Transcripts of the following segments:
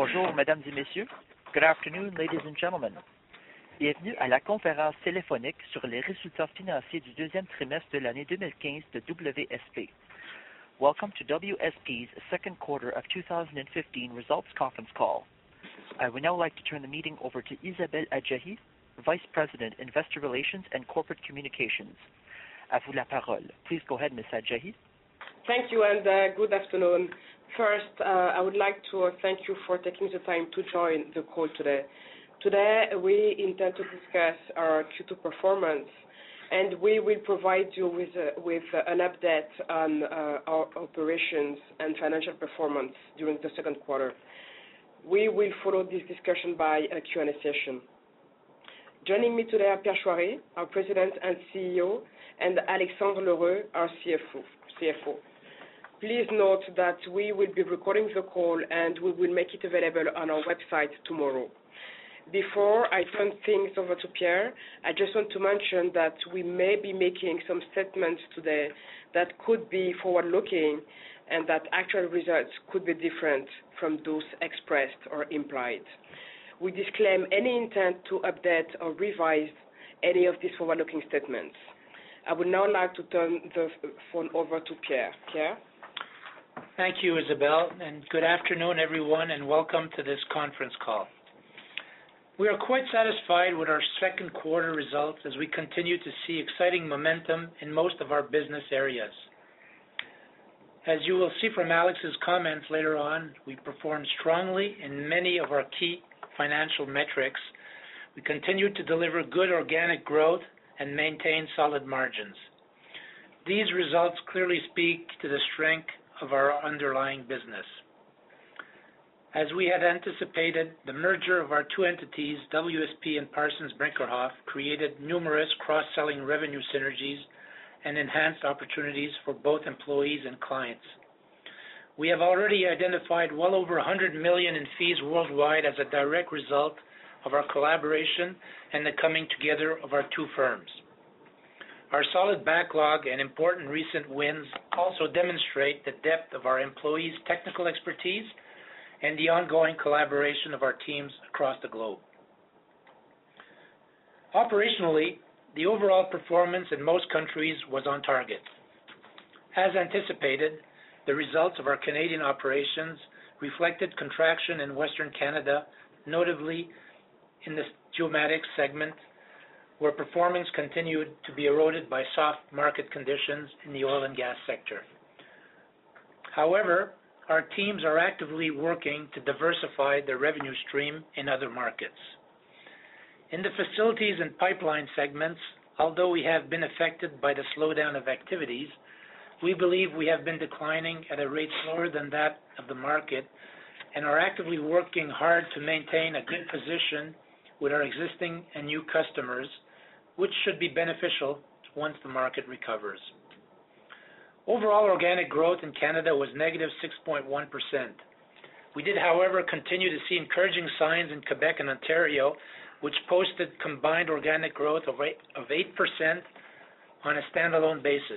Bonjour, mesdames et messieurs. Good afternoon, ladies and gentlemen. Bienvenue à la conférence téléphonique sur les résultats financiers du deuxième trimestre de l'année 2015 de WSP. Welcome to WSP's second quarter of 2015 results conference call. I would now like to turn the meeting over to Isabelle Adjahi, Vice President, Investor Relations and Corporate Communications. À vous la parole. Please go ahead, Ms. Adjahi. Thank you and good afternoon. First, I would like to thank you for taking the time to join the call today. Today, we intend to discuss our Q2 performance, and we will provide you with an update on our operations and financial performance during the second quarter. We will follow this discussion by a Q&A session. Joining me today are Pierre Shoiry, our President and CEO, and Alexandre L'Heureux, our CFO. Please note that we will be recording the call and we will make it available on our website tomorrow. Before I turn things over to Pierre, I just want to mention that we may be making some statements today that could be forward-looking and that actual results could be different from those expressed or implied. We disclaim any intent to update or revise any of these forward-looking statements. I would now like to turn the phone over to Pierre. Pierre? Thank you, Isabelle, and good afternoon, everyone, and welcome to this conference call. We are quite satisfied with our second quarter results as we continue to see exciting momentum in most of our business areas. As you will see from Alex's comments later on, we performed strongly in many of our key financial metrics. We continue to deliver good organic growth and maintain solid margins. These results clearly speak to the strength of our underlying business. As we had anticipated, the merger of our two entities, WSP and Parsons Brinckerhoff, created numerous cross-selling revenue synergies and enhanced opportunities for both employees and clients. We have already identified well over 100 million in fees worldwide as a direct result of our collaboration and the coming together of our two firms. Our solid backlog and important recent wins also demonstrate the depth of our employees' technical expertise and the ongoing collaboration of our teams across the globe. Operationally, the overall performance in most countries was on target. As anticipated, the results of our Canadian operations reflected contraction in Western Canada, notably in the geomatics segment, where performance continued to be eroded by soft market conditions in the oil and gas sector. However, our teams are actively working to diversify their revenue stream in other markets. In the facilities and pipeline segments, although we have been affected by the slowdown of activities, we believe we have been declining at a rate slower than that of the market and are actively working hard to maintain a good position with our existing and new customers, which should be beneficial once the market recovers. Overall organic growth in Canada was negative 6.1%. We did, however, continue to see encouraging signs in Quebec and Ontario, which posted combined organic growth of 8% on a standalone basis.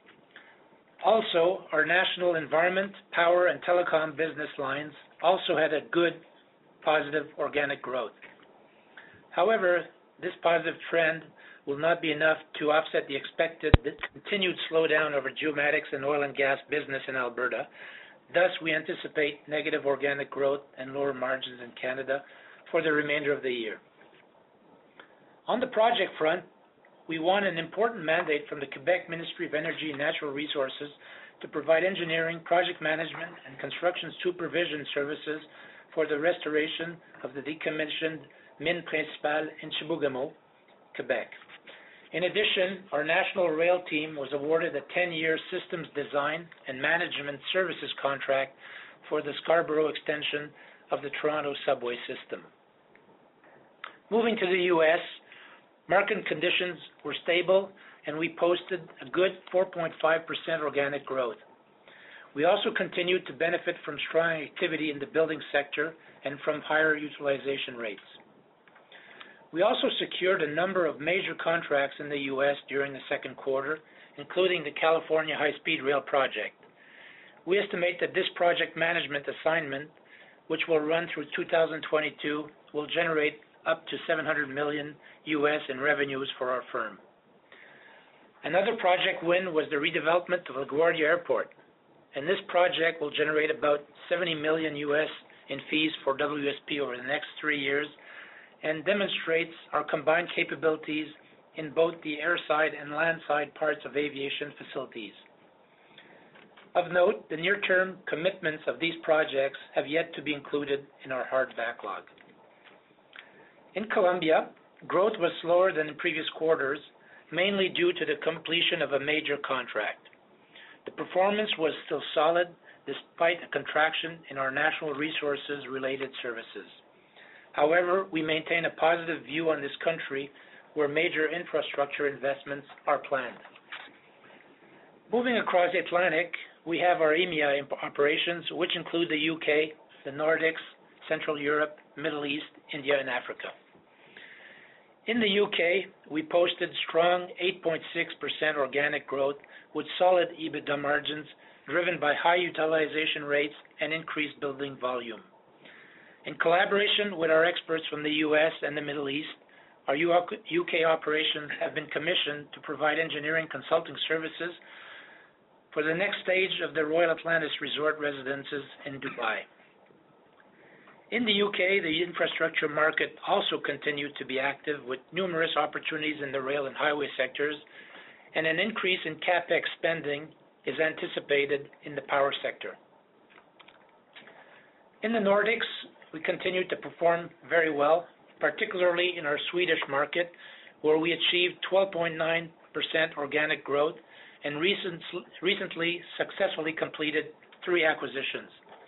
Also, our national environment, power, and telecom business lines also had a good positive organic growth. However, this positive trend will not be enough to offset the expected continued slowdown of our geomatics and oil and gas business in Alberta. Thus, we anticipate negative organic growth and lower margins in Canada for the remainder of the year. On the project front, we won an important mandate from the Quebec Ministry of Energy and Natural Resources to provide engineering, project management, and construction supervision services for the restoration of the decommissioned Mine Principale in Chibougamau, Quebec. In addition, our national rail team was awarded a 10-year systems design and management services contract for the Scarborough extension of the Toronto subway system. Moving to the U.S., market conditions were stable and we posted a good 4.5% organic growth. We also continued to benefit from strong activity in the building sector and from higher utilization rates. We also secured a number of major contracts in the U.S. during the second quarter, including the California High-Speed Rail project. We estimate that this project management assignment which will run through 2022, will generate up to $700 million in revenues for our firm. Another project win was the redevelopment of LaGuardia Airport, and this project will generate about $70 million in fees for WSP over the next 3 years and demonstrates our combined capabilities in both the airside and landside parts of aviation facilities. Of note, the near-term commitments of these projects have yet to be included in our hard backlog. In Colombia, growth was slower than in previous quarters, mainly due to the completion of a major contract. The performance was still solid despite a contraction in our natural resources-related services. However, we maintain a positive view on this country where major infrastructure investments are planned. Moving across the Atlantic, we have our EMEA operations, which include the UK, the Nordics, Central Europe, Middle East, India, and Africa. In the UK, we posted strong 8.6% organic growth with solid EBITDA margins driven by high utilization rates and increased building volume. In collaboration with our experts from the US and the Middle East, our UK operations have been commissioned to provide engineering consulting services for the next stage of the Royal Atlantis Resort residences in Dubai. In the UK, the infrastructure market also continued to be active with numerous opportunities in the rail and highway sectors, and an increase in CapEx spending is anticipated in the power sector. In the Nordics, we continue to perform very well, particularly in our Swedish market, where we achieved 12.9% organic growth and recently successfully completed 3 acquisitions.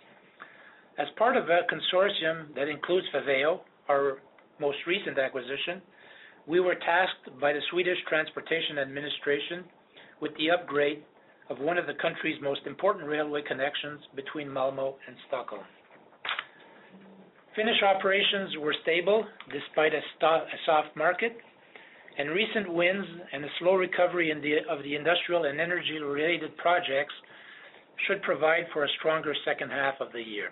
As part of a consortium that includes Faveo, our most recent acquisition, we were tasked by the Swedish Transportation Administration with the upgrade of one of the country's most important railway connections between Malmö and Stockholm. Finnish operations were stable despite a soft market, and recent wins and a slow recovery of the industrial and energy-related projects should provide for a stronger second half of the year.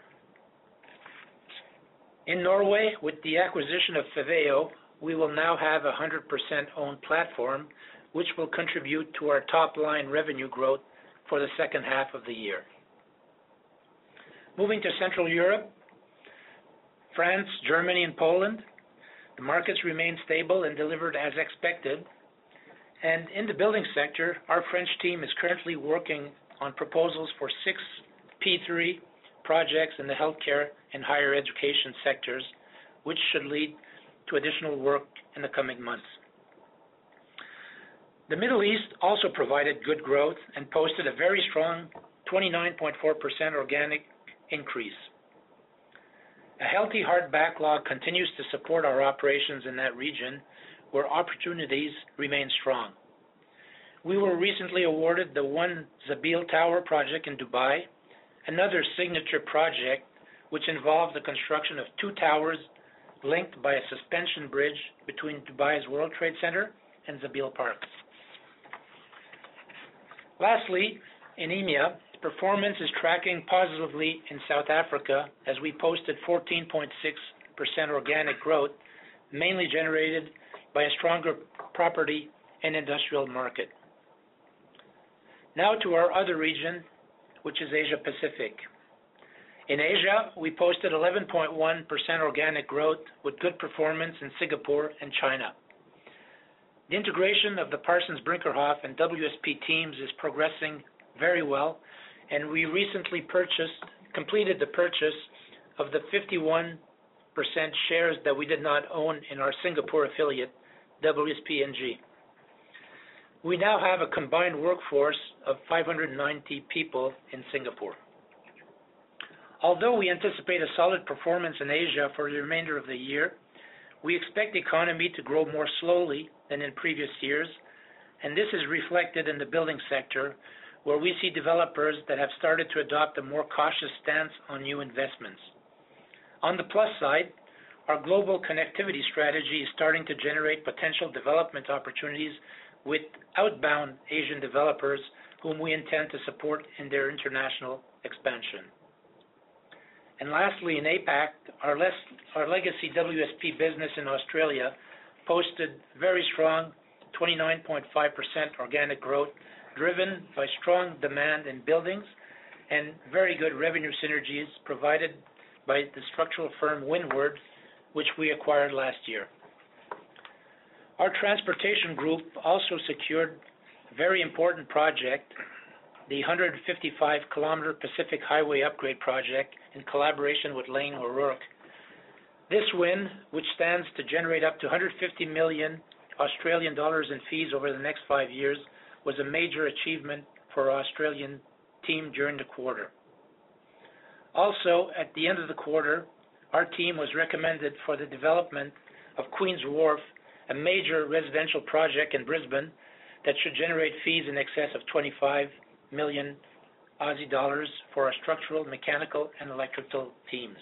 In Norway, with the acquisition of Faveo, we will now have a 100% owned platform, which will contribute to our top-line revenue growth for the second half of the year. Moving to Central Europe, France, Germany, and Poland, the markets remain stable and delivered as expected. And in the building sector, our French team is currently working on proposals for 6 P3 projects in the healthcare and higher education sectors, which should lead to additional work in the coming months. The Middle East also provided good growth and posted a very strong 29.4% organic increase. A healthy hard backlog continues to support our operations in that region, where opportunities remain strong. We were recently awarded the One Zabeel Tower project in Dubai, another signature project which involved the construction of 2 towers linked by a suspension bridge between Dubai's World Trade Center and Zabeel Park. Lastly, in EMEA, performance is tracking positively in South Africa as we posted 14.6% organic growth, mainly generated by a stronger property and industrial market. Now to our other region, which is Asia Pacific. In Asia, we posted 11.1% organic growth with good performance in Singapore and China. The integration of the Parsons Brinckerhoff and WSP teams is progressing very well, and we recently completed the purchase of the 51% shares that we did not own in our Singapore affiliate, WSP&G. We now have a combined workforce of 590 people in Singapore. Although we anticipate a solid performance in Asia for the remainder of the year, we expect the economy to grow more slowly than in previous years, and this is reflected in the building sector, where we see developers that have started to adopt a more cautious stance on new investments. On the plus side, our global connectivity strategy is starting to generate potential development opportunities with outbound Asian developers whom we intend to support in their international expansion. And lastly, in APAC, our legacy WSP business in Australia posted very strong 29.5% organic growth, driven by strong demand in buildings and very good revenue synergies provided by the structural firm Windward, which we acquired last year. Our transportation group also secured a very important project, the 155-kilometer Pacific Highway Upgrade Project in collaboration with Lane O'Rourke. This win, which stands to generate up to 150 million Australian dollars in fees over the next 5 years, was a major achievement for our Australian team during the quarter. Also, at the end of the quarter, our team was recommended for the development of Queen's Wharf, a major residential project in Brisbane that should generate fees in excess of 25 million Aussie dollars for our structural, mechanical, and electrical teams.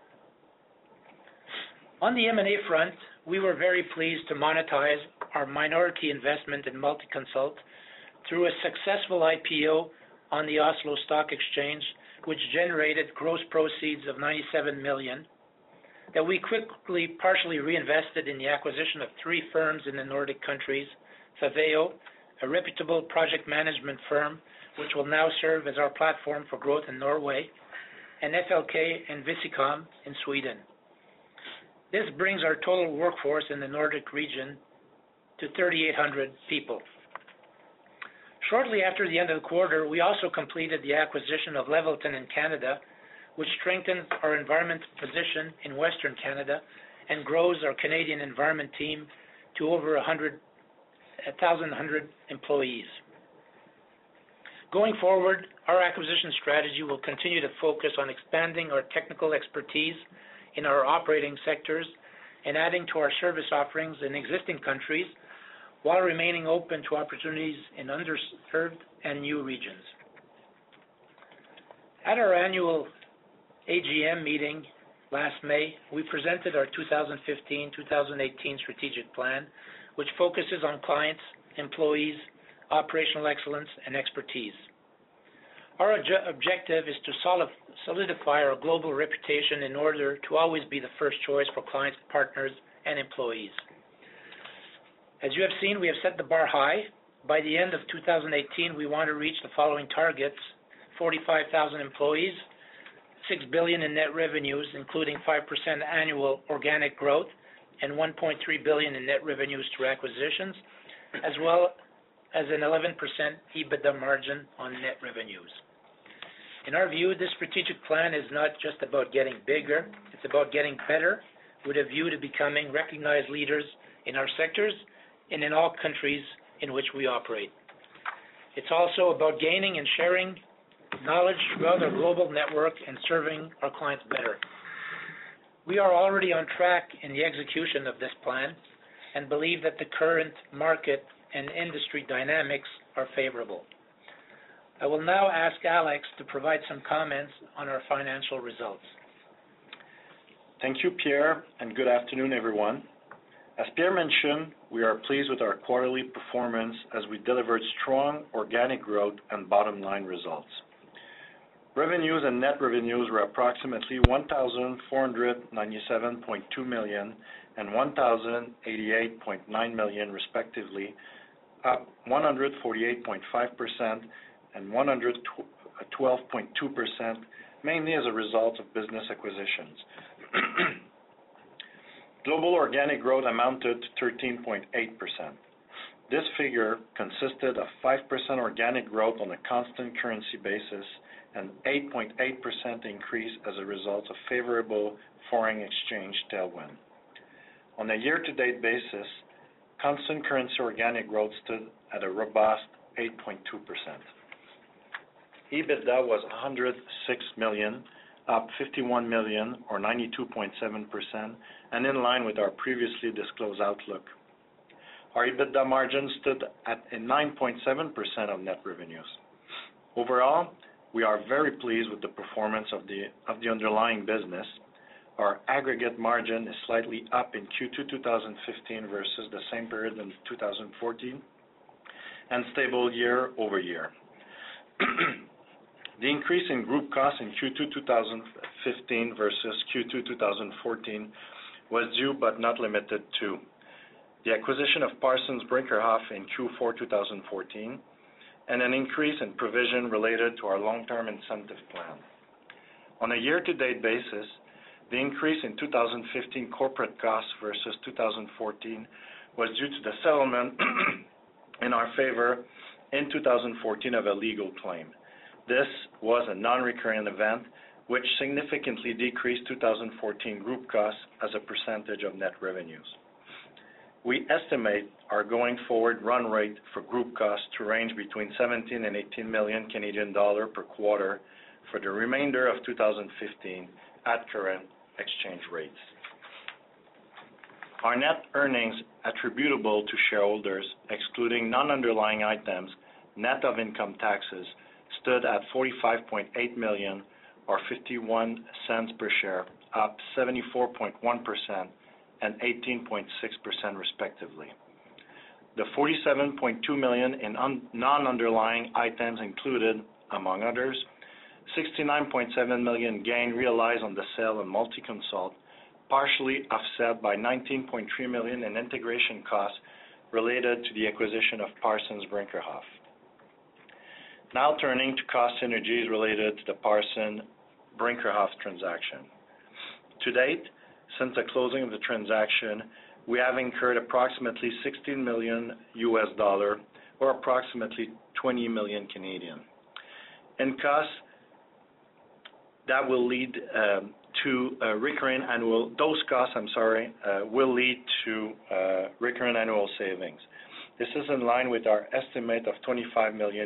On the M&A front, we were very pleased to monetize our minority investment in Multiconsult through a successful IPO on the Oslo Stock Exchange, which generated gross proceeds of 97 million, that we quickly partially reinvested in the acquisition of 3 firms in the Nordic countries, Faveo, a reputable project management firm, which will now serve as our platform for growth in Norway, and FLK and Visicom in Sweden. This brings our total workforce in the Nordic region to 3,800 people. Shortly after the end of the quarter, we also completed the acquisition of Levelton in Canada, which strengthens our environment position in Western Canada and grows our Canadian environment team to over 1,100 employees. Going forward, our acquisition strategy will continue to focus on expanding our technical expertise in our operating sectors and adding to our service offerings in existing countries while remaining open to opportunities in underserved and new regions. At our annual AGM meeting last May, we presented our 2015-2018 strategic plan, which focuses on clients, employees, operational excellence, and expertise. Our objective is to solidify our global reputation in order to always be the first choice for clients, partners, and employees. As you have seen, we have set the bar high. By the end of 2018, we want to reach the following targets: 45,000 employees, 6 billion in net revenues, including 5% annual organic growth, and 1.3 billion in net revenues through acquisitions, as well as an 11% EBITDA margin on net revenues. In our view, this strategic plan is not just about getting bigger, it's about getting better with a view to becoming recognized leaders in our sectors and in all countries in which we operate. It's also about gaining and sharing knowledge throughout our global network and serving our clients better. We are already on track in the execution of this plan and believe that the current market and industry dynamics are favorable. I will now ask Alex to provide some comments on our financial results. Thank you, Pierre, and good afternoon, everyone. As Pierre mentioned, we are pleased with our quarterly performance as we delivered strong organic growth and bottom line results. Revenues and net revenues were approximately 1,497.2 million and 1,088.9 million respectively, up 148.5% and 112.2%, mainly as a result of business acquisitions. Global organic growth amounted to 13.8%. This figure consisted of 5% organic growth on a constant currency basis and 8.8% increase as a result of favorable foreign exchange tailwind. On a year-to-date basis, constant currency organic growth stood at a robust 8.2%. EBITDA was 106 million, up 51 million or 92.7%, and in line with our previously disclosed outlook. Our EBITDA margin stood at a 9.7% of net revenues. Overall, we are very pleased with the performance of the underlying business. Our aggregate margin is slightly up in Q2 2015 versus the same period in 2014, and stable year over year. The increase in group costs in Q2 2015 versus Q2 2014 was due but not limited to the acquisition of Parsons Brinckerhoff in Q4 2014 and an increase in provision related to our long-term incentive plan. On a year-to-date basis, the increase in 2015 corporate costs versus 2014 was due to the settlement in our favor in 2014 of a legal claim. This was a non-recurring event which significantly decreased 2014 group costs as a percentage of net revenues. We estimate our going forward run rate for group costs to range between 17 and 18 million Canadian dollar per quarter for the remainder of 2015 at current exchange rates. Our net earnings attributable to shareholders, excluding non-underlying items, net of income taxes, stood at 45.8 million or 51 cents per share, up 74.1% and 18.6% respectively. The 47.2 million in non-underlying items included, among others, 69.7 million gain realized on the sale of Multiconsult, partially offset by 19.3 million in integration costs related to the acquisition of Parsons Brinckerhoff. Now turning to cost synergies related to the Parsons Brinckerhoff transaction. To date, since the closing of the transaction, we have incurred approximately $16 million or approximately 20 million Canadian. In costs that will lead to recurring annual, those costs, will lead to recurring annual savings. This is in line with our estimate of $25 million.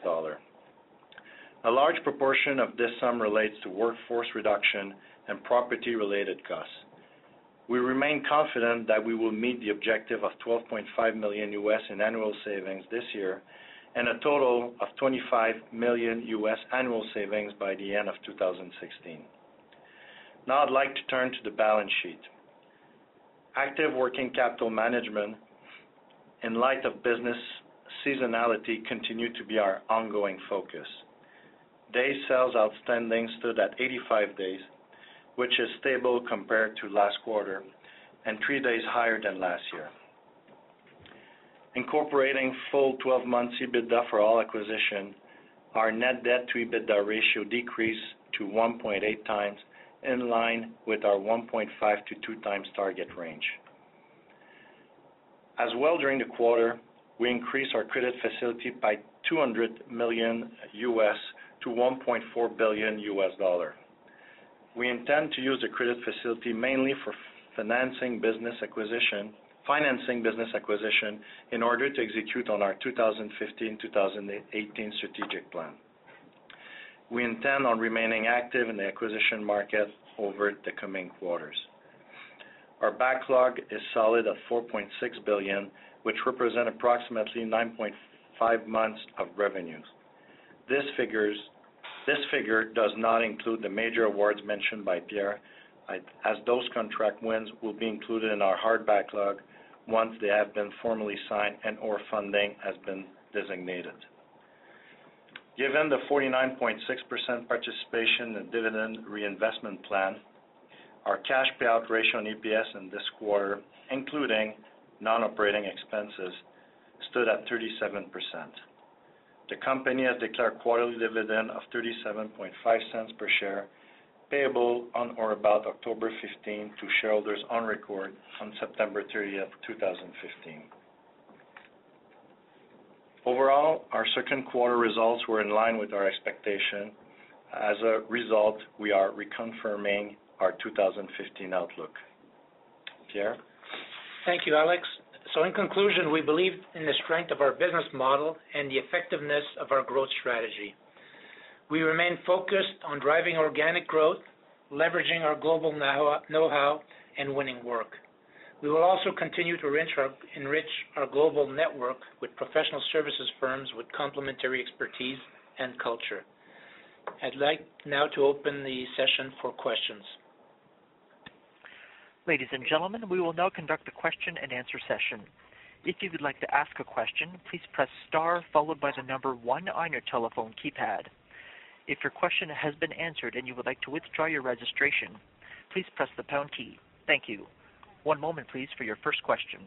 A large proportion of this sum relates to workforce reduction and property-related costs. We remain confident that we will meet the objective of $12.5 million in annual savings this year and a total of $25 million annual savings by the end of 2016. Now I'd like to turn to the balance sheet. Active working capital management in light of business seasonality continue to be our ongoing focus. Days sales outstanding stood at 85 days, which is stable compared to last quarter and 3 days higher than last year. Incorporating full 12 months EBITDA for all acquisition, our net debt to EBITDA ratio decreased to 1.8 times, in line with our 1.5 to 2 times target range. As well, during the quarter, we increased our credit facility by $200 million to $1.4 billion. We intend to use the credit facility mainly for financing business acquisition in order to execute on our 2015-2018 strategic plan. We intend on remaining active in the acquisition market over the coming quarters. Our backlog is solid at $4.6 billion, which represent approximately 9.5 months of revenues. This figure does not include the major awards mentioned by Pierre, as those contract wins will be included in our hard backlog once they have been formally signed and or funding has been designated. Given the 49.6% participation in the dividend reinvestment plan, our cash payout ratio on EPS in this quarter, including non-operating expenses, stood at 37%. The company has declared quarterly dividend of 37.5 cents per share, payable on or about October 15 to shareholders on record on September 30th, 2015. Overall, our second quarter results were in line with our expectation. As a result, we are reconfirming our 2015 outlook. Pierre? Thank you, Alex. So in conclusion, we believe in the strength of our business model and the effectiveness of our growth strategy. We remain focused on driving organic growth, leveraging our global know-how, and winning work. We will also continue to enrich our global network with professional services firms with complementary expertise and culture. I'd like now to open the session for questions. Ladies and gentlemen, we will now conduct a question-and-answer session. If you would like to ask a question, please press star followed by the number 1 on your telephone keypad. If your question has been answered and you would like to withdraw your registration, please press the pound key. Thank you. One moment, please, for your first question.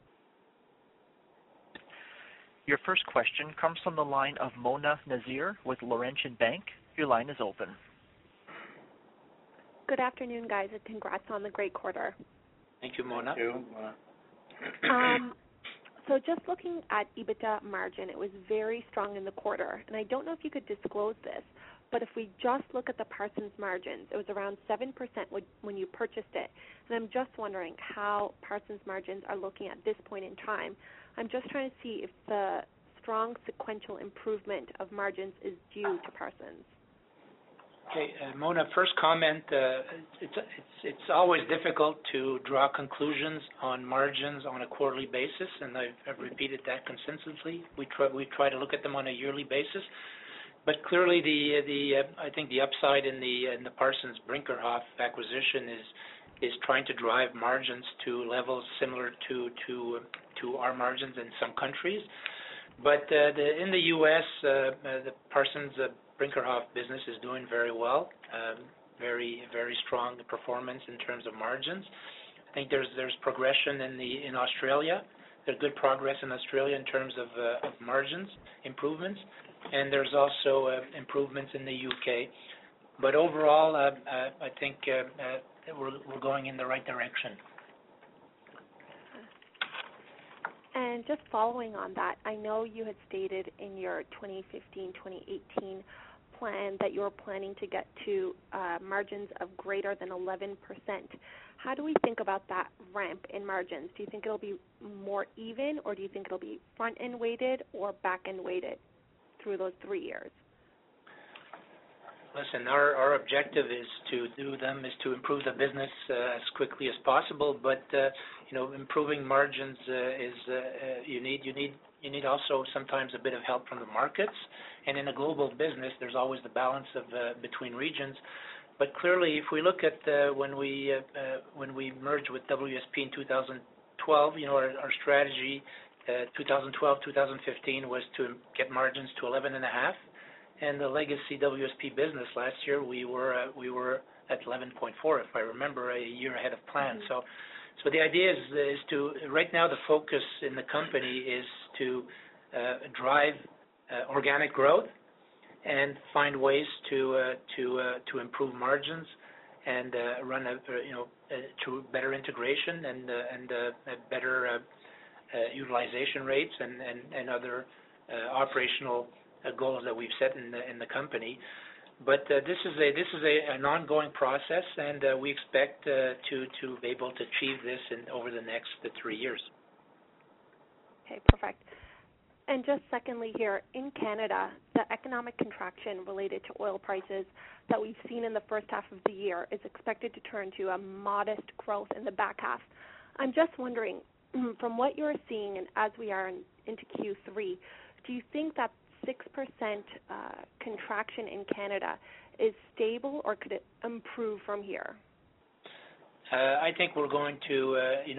Your first question comes from the line of Mona Nazir with Laurentian Bank. Your line is open. Good afternoon, guys, and congrats on the great quarter. Thank you, Mona. Thank you. So just looking at EBITDA margin, it was very strong in the quarter, and I don't know if you could disclose this, but if we just look at the Parsons margins, it was around 7% when you purchased it, and I'm just wondering how Parsons margins are looking at this point in time. I'm just trying to see if the strong sequential improvement of margins is due to Parsons. Okay, Mona, first comment, it's always difficult to draw conclusions on margins on a quarterly basis, and I've repeated that consistently. We try to look at them on a yearly basis, but clearly I think the upside in the Parsons Brinkerhoff acquisition is trying to drive margins to levels similar to our margins in some countries. But in the U.S., the Parsons Brinkerhoff business is doing very well, very strong performance in terms of margins. I think there's progression in Australia. There's good progress in Australia in terms of margins improvements, and there's also improvements in the UK. But overall, I think we're going in the right direction. And just following on that, I know you had stated in your 2015-2018 plan that you were planning to get to margins of greater than 11%. How do we think about that ramp in margins? Do you think it'll be more even, or do you think it'll be front-end weighted or back-end weighted through those 3 years? Listen, our objective is to improve the business as quickly as possible. But improving margins is you need also sometimes a bit of help from the markets. And in a global business, there's always the balance of between regions. But clearly, if we look at when we merged with WSP in 2012, our strategy 2012-2015 was to get margins to 11.5%. And the legacy WSP business last year, we were at 11.4%, if I remember, a year ahead of plan. Mm-hmm. So the idea is to right now the focus in the company is to drive organic growth and find ways to improve margins and run to better integration and better utilization rates and other operational goals that we've set in the company. But this is an ongoing process, and we expect to be able to achieve this over the next 3 years. Okay, perfect. And just secondly here, in Canada, the economic contraction related to oil prices that we've seen in the first half of the year is expected to turn to a modest growth in the back half. I'm just wondering, from what you're seeing and as we are into Q3, do you think that 6% contraction in Canada is stable, or could it improve from here? I think we're going to,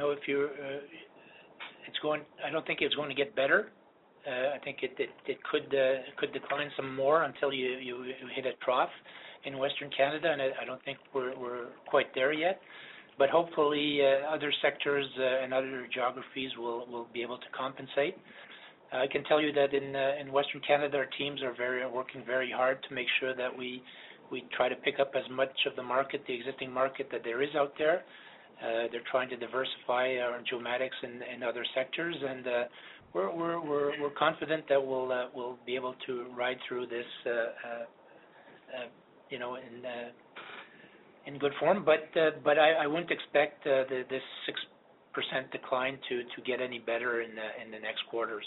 I don't think it's going to get better. I think it could decline some more until you hit a trough in Western Canada, and I don't think we're quite there yet. But hopefully, other sectors and other geographies will be able to compensate. I can tell you that in Western Canada, our teams are working very hard to make sure that we try to pick up as much of the market, the existing market that there is out there. They're trying to diversify our geomatics and other sectors, and we're confident that we'll be able to ride through this, in good form. But I wouldn't expect this 6% decline to get any better in the next quarters.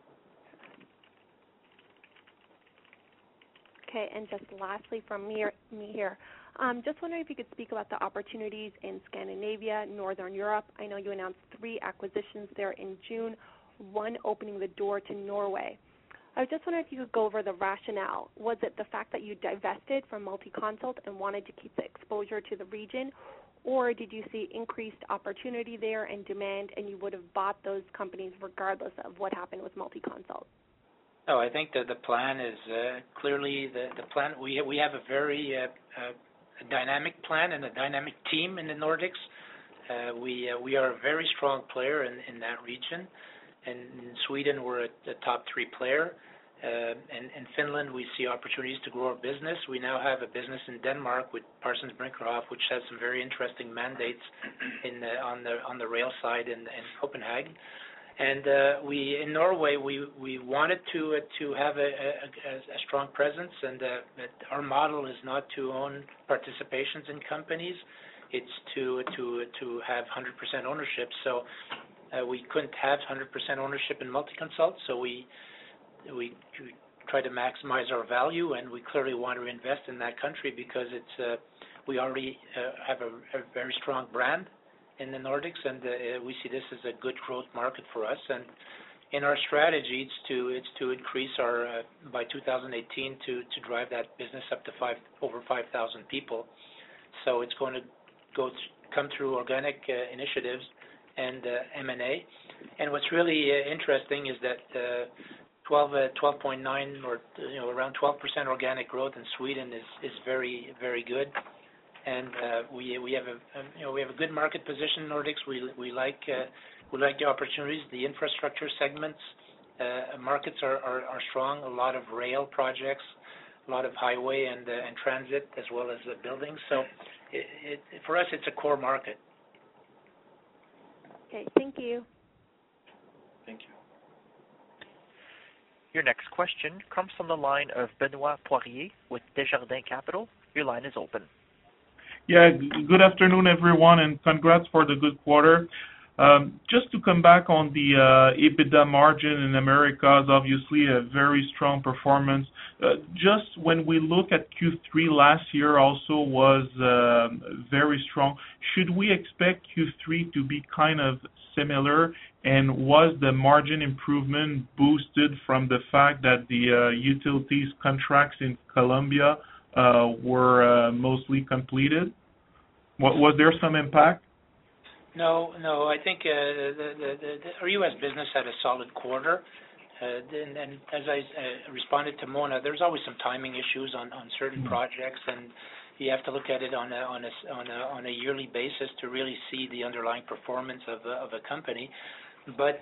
Okay, and just lastly from me here, just wondering if you could speak about the opportunities in Scandinavia, Northern Europe. I know you announced 3 acquisitions there in June, one opening the door to Norway. I was just wondering if you could go over the rationale. Was it the fact that you divested from Multiconsult and wanted to keep the exposure to the region, or did you see increased opportunity there and demand and you would have bought those companies regardless of what happened with Multiconsult? No, I think that the plan is clearly the plan. We have a very dynamic plan and a dynamic team in the Nordics. We are a very strong player in that region. And in Sweden, we're a top 3 player. In Finland, we see opportunities to grow our business. We now have a business in Denmark with Parsons Brinckerhoff, which has some very interesting mandates on the rail side in Copenhagen. And in Norway, we wanted to have a strong presence, and our model is not to own participations in companies. It's to have 100% ownership. So we couldn't have 100% ownership in Multiconsult, so we try to maximize our value, and we clearly want to invest in that country because we already have a very strong brand in the Nordics, and we see this as a good growth market for us. And in our strategy, it's to increase our by 2018 to drive that business up to over 5,000 people. So it's going to come through organic initiatives and M&A. And what's really interesting is that 12.9 or around 12% organic growth in Sweden is very, very good. And we have a good market position in Nordics. We like the opportunities. The infrastructure segments markets are strong. A lot of rail projects, a lot of highway and transit, as well as buildings. So for us, it's a core market. Okay, thank you. Thank you. Your next question comes from the line of Benoit Poirier with Desjardins Capital. Your line is open. Yeah, good afternoon, everyone, and congrats for the good quarter. Just to come back on the EBITDA margin in Americas, obviously a very strong performance. Just when we look at Q3 last year also was very strong. Should we expect Q3 to be kind of similar? And was the margin improvement boosted from the fact that the utilities contracts in Colombia were mostly completed? Was there some impact? No. I think our U.S. business had a solid quarter. And as I responded to Mona, there's always some timing issues on certain projects, and you have to look at it on a yearly basis to really see the underlying performance of a company. But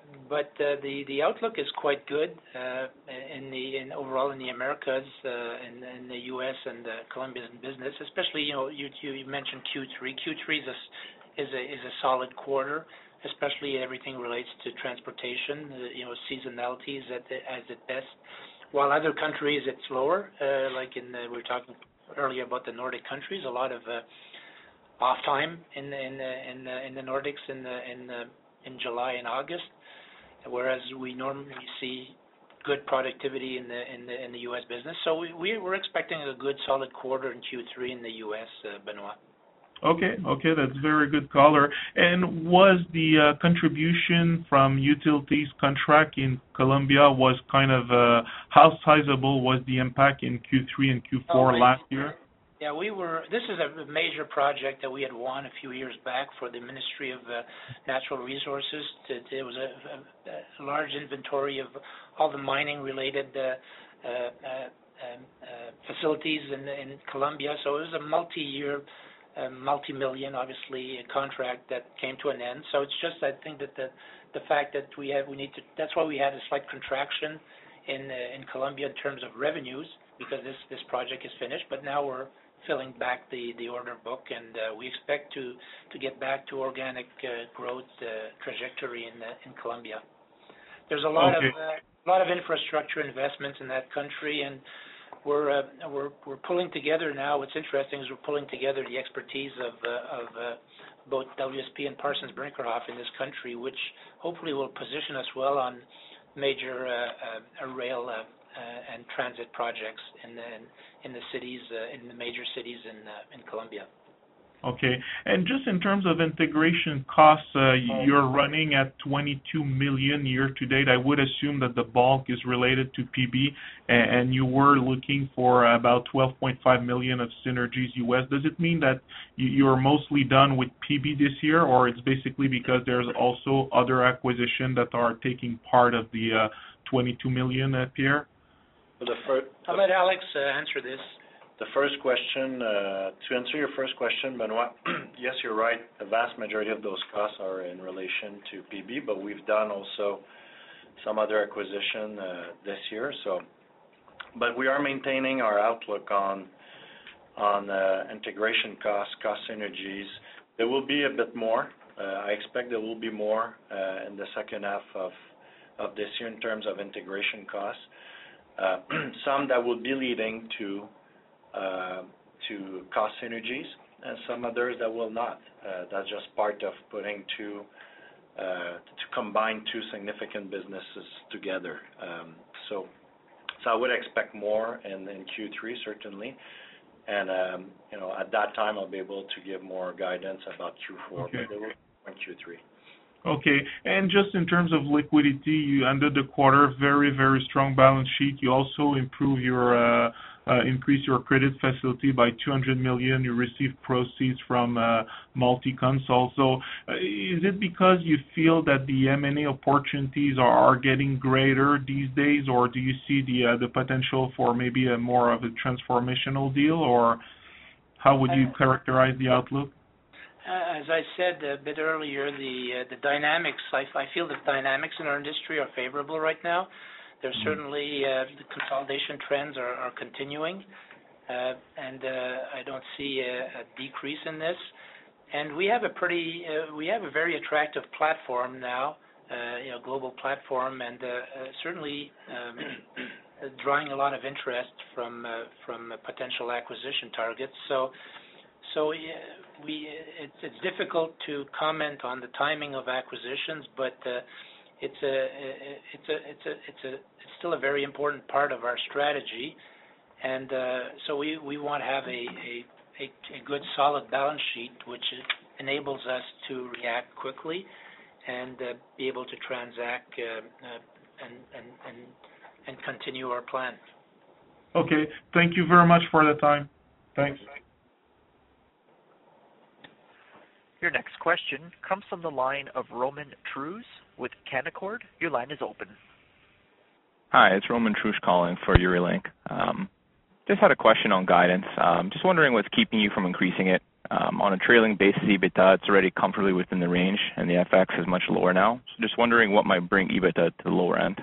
the outlook is quite good overall in the Americas, in the U.S. and Colombian business, especially you mentioned Q3. Q3 is a solid quarter, especially everything relates to transportation. Seasonality is at best. While other countries it's lower, like we were talking earlier about the Nordic countries, a lot of off time in the Nordics in July and August, whereas we normally see good productivity in the U.S. business. So we're expecting a good solid quarter in Q3 in the U.S., Benoit. Okay, that's very good color. And was the contribution from utilities contract in Colombia was kind of how sizable was the impact in Q3 and Q4 last year? Yeah, this is a major project that we had won a few years back for the Ministry of Natural Resources. It was a large inventory of all the mining-related facilities in Colombia. So it was a multi-year, multi-million, obviously, contract that came to an end. So it's just, I think, that the fact that that's why we had a slight contraction in Colombia in terms of revenues, because this project is finished. But now we're filling back the order book, and we expect to get back to organic growth trajectory in Colombia. There's a lot of infrastructure investments in that country, and we're pulling together now. What's interesting is we're pulling together the expertise of both WSP and Parsons Brinckerhoff in this country, which hopefully will position us well on major rail and transit projects in the cities, in the major cities in Colombia. Okay, and just in terms of integration costs, you're running at 22 million year to date. I would assume that the bulk is related to PB, and you were looking for about 12.5 million of synergies US. Does it mean that you're mostly done with PB this year, or it's basically because there's also other acquisitions that are taking part of the 22 million, Pierre? I'll let Alex answer this. The first question, to answer your first question, Benoit, yes, you're right. The vast majority of those costs are in relation to PB, but we've done also some other acquisition this year. But we are maintaining our outlook on integration cost synergies. There will be a bit more. I expect there will be more in the second half of this year in terms of integration costs. Some that will be leading to cost synergies, and some others that will not. That's just part of putting to combine two significant businesses together. So I would expect more in Q3 certainly, and at that time I'll be able to give more guidance about Q4. Okay. But there will be in Q3. Okay, and just in terms of liquidity, you ended the quarter very, very strong balance sheet. You also improve your increase your credit facility by 200 million. You received proceeds from Multiconsult. So is it because you feel that the M&A opportunities are getting greater these days, or do you see the potential for maybe a more of a transformational deal, or how would you characterize the outlook? As I said a bit earlier, the dynamics, I feel the dynamics in our industry are favorable right now. There's certainly the consolidation trends are continuing, and I don't see a decrease in this. And we have a very attractive platform now, global platform, and certainly drawing a lot of interest from potential acquisition targets. So it's difficult to comment on the timing of acquisitions, but it's still a very important part of our strategy, and so we want to have a good solid balance sheet, which enables us to react quickly and be able to transact and continue our plan. Okay, thank you very much for the time. Thanks. Your next question comes from the line of Roman Trues with Canaccord. Your line is open. Hi, it's Roman Trues calling for UriLink. Just had a question on guidance. Just wondering what's keeping you from increasing it. On a trailing basis, EBITDA, it's already comfortably within the range, and the FX is much lower now. So just wondering what might bring EBITDA to the lower end.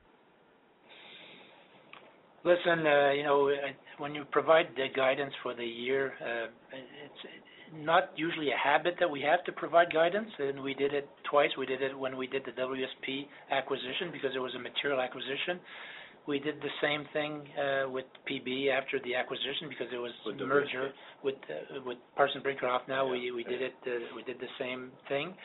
Listen, when you provide the guidance for the year, it's not usually a habit that we have to provide guidance, and we did it twice. We did it when we did the WSP acquisition because it was a material acquisition. We did the same thing with PB after the acquisition because it was the merger with Parsons Brinckerhoff. Now we did it. We did the same thing.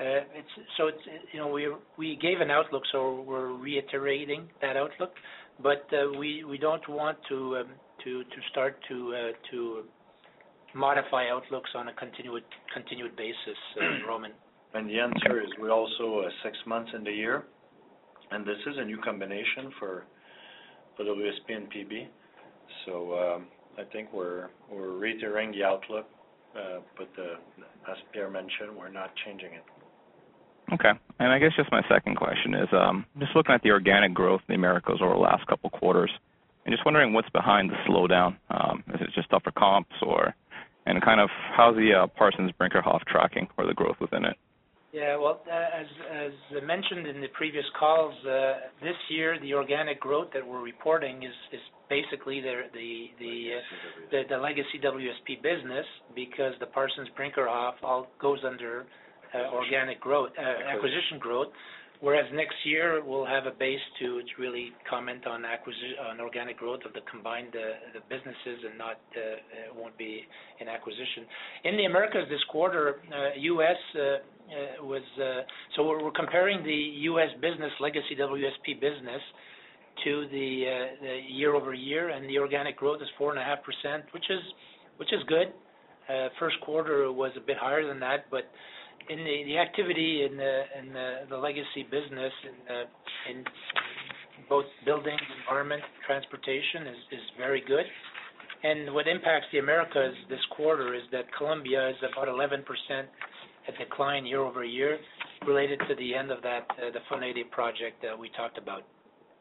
We gave an outlook, so we're reiterating that outlook, but we don't want to start to modify outlooks on a continued basis, Roman. And the answer is we're also 6 months in the year, and this is a new combination for WSP and PB. So I think we're reiterating the outlook, but as Pierre mentioned, we're not changing it. Okay, and I guess just my second question is just looking at the organic growth in the Americas over the last couple quarters, and just wondering what's behind the slowdown. Is it just tougher comps, and kind of how's the Parsons Brinckerhoff tracking or the growth within it? Yeah, well, as mentioned in the previous calls, this year the organic growth that we're reporting is basically the legacy WSP business, because the Parsons Brinckerhoff all goes under organic growth, acquisition growth. Whereas next year we'll have a base to really comment on organic growth of the combined the businesses, and not won't be in acquisition. In the Americas this quarter, U.S. was so we're comparing the U.S. business, legacy WSP business, to the year over year, and the organic growth is 4.5%, which is good. First quarter was a bit higher than that, but in the activity in the legacy business in both buildings, environment, transportation is very good. And what impacts the Americas this quarter is that Colombia is about 11% a decline year over year, related to the end of that the Fonade project that we talked about.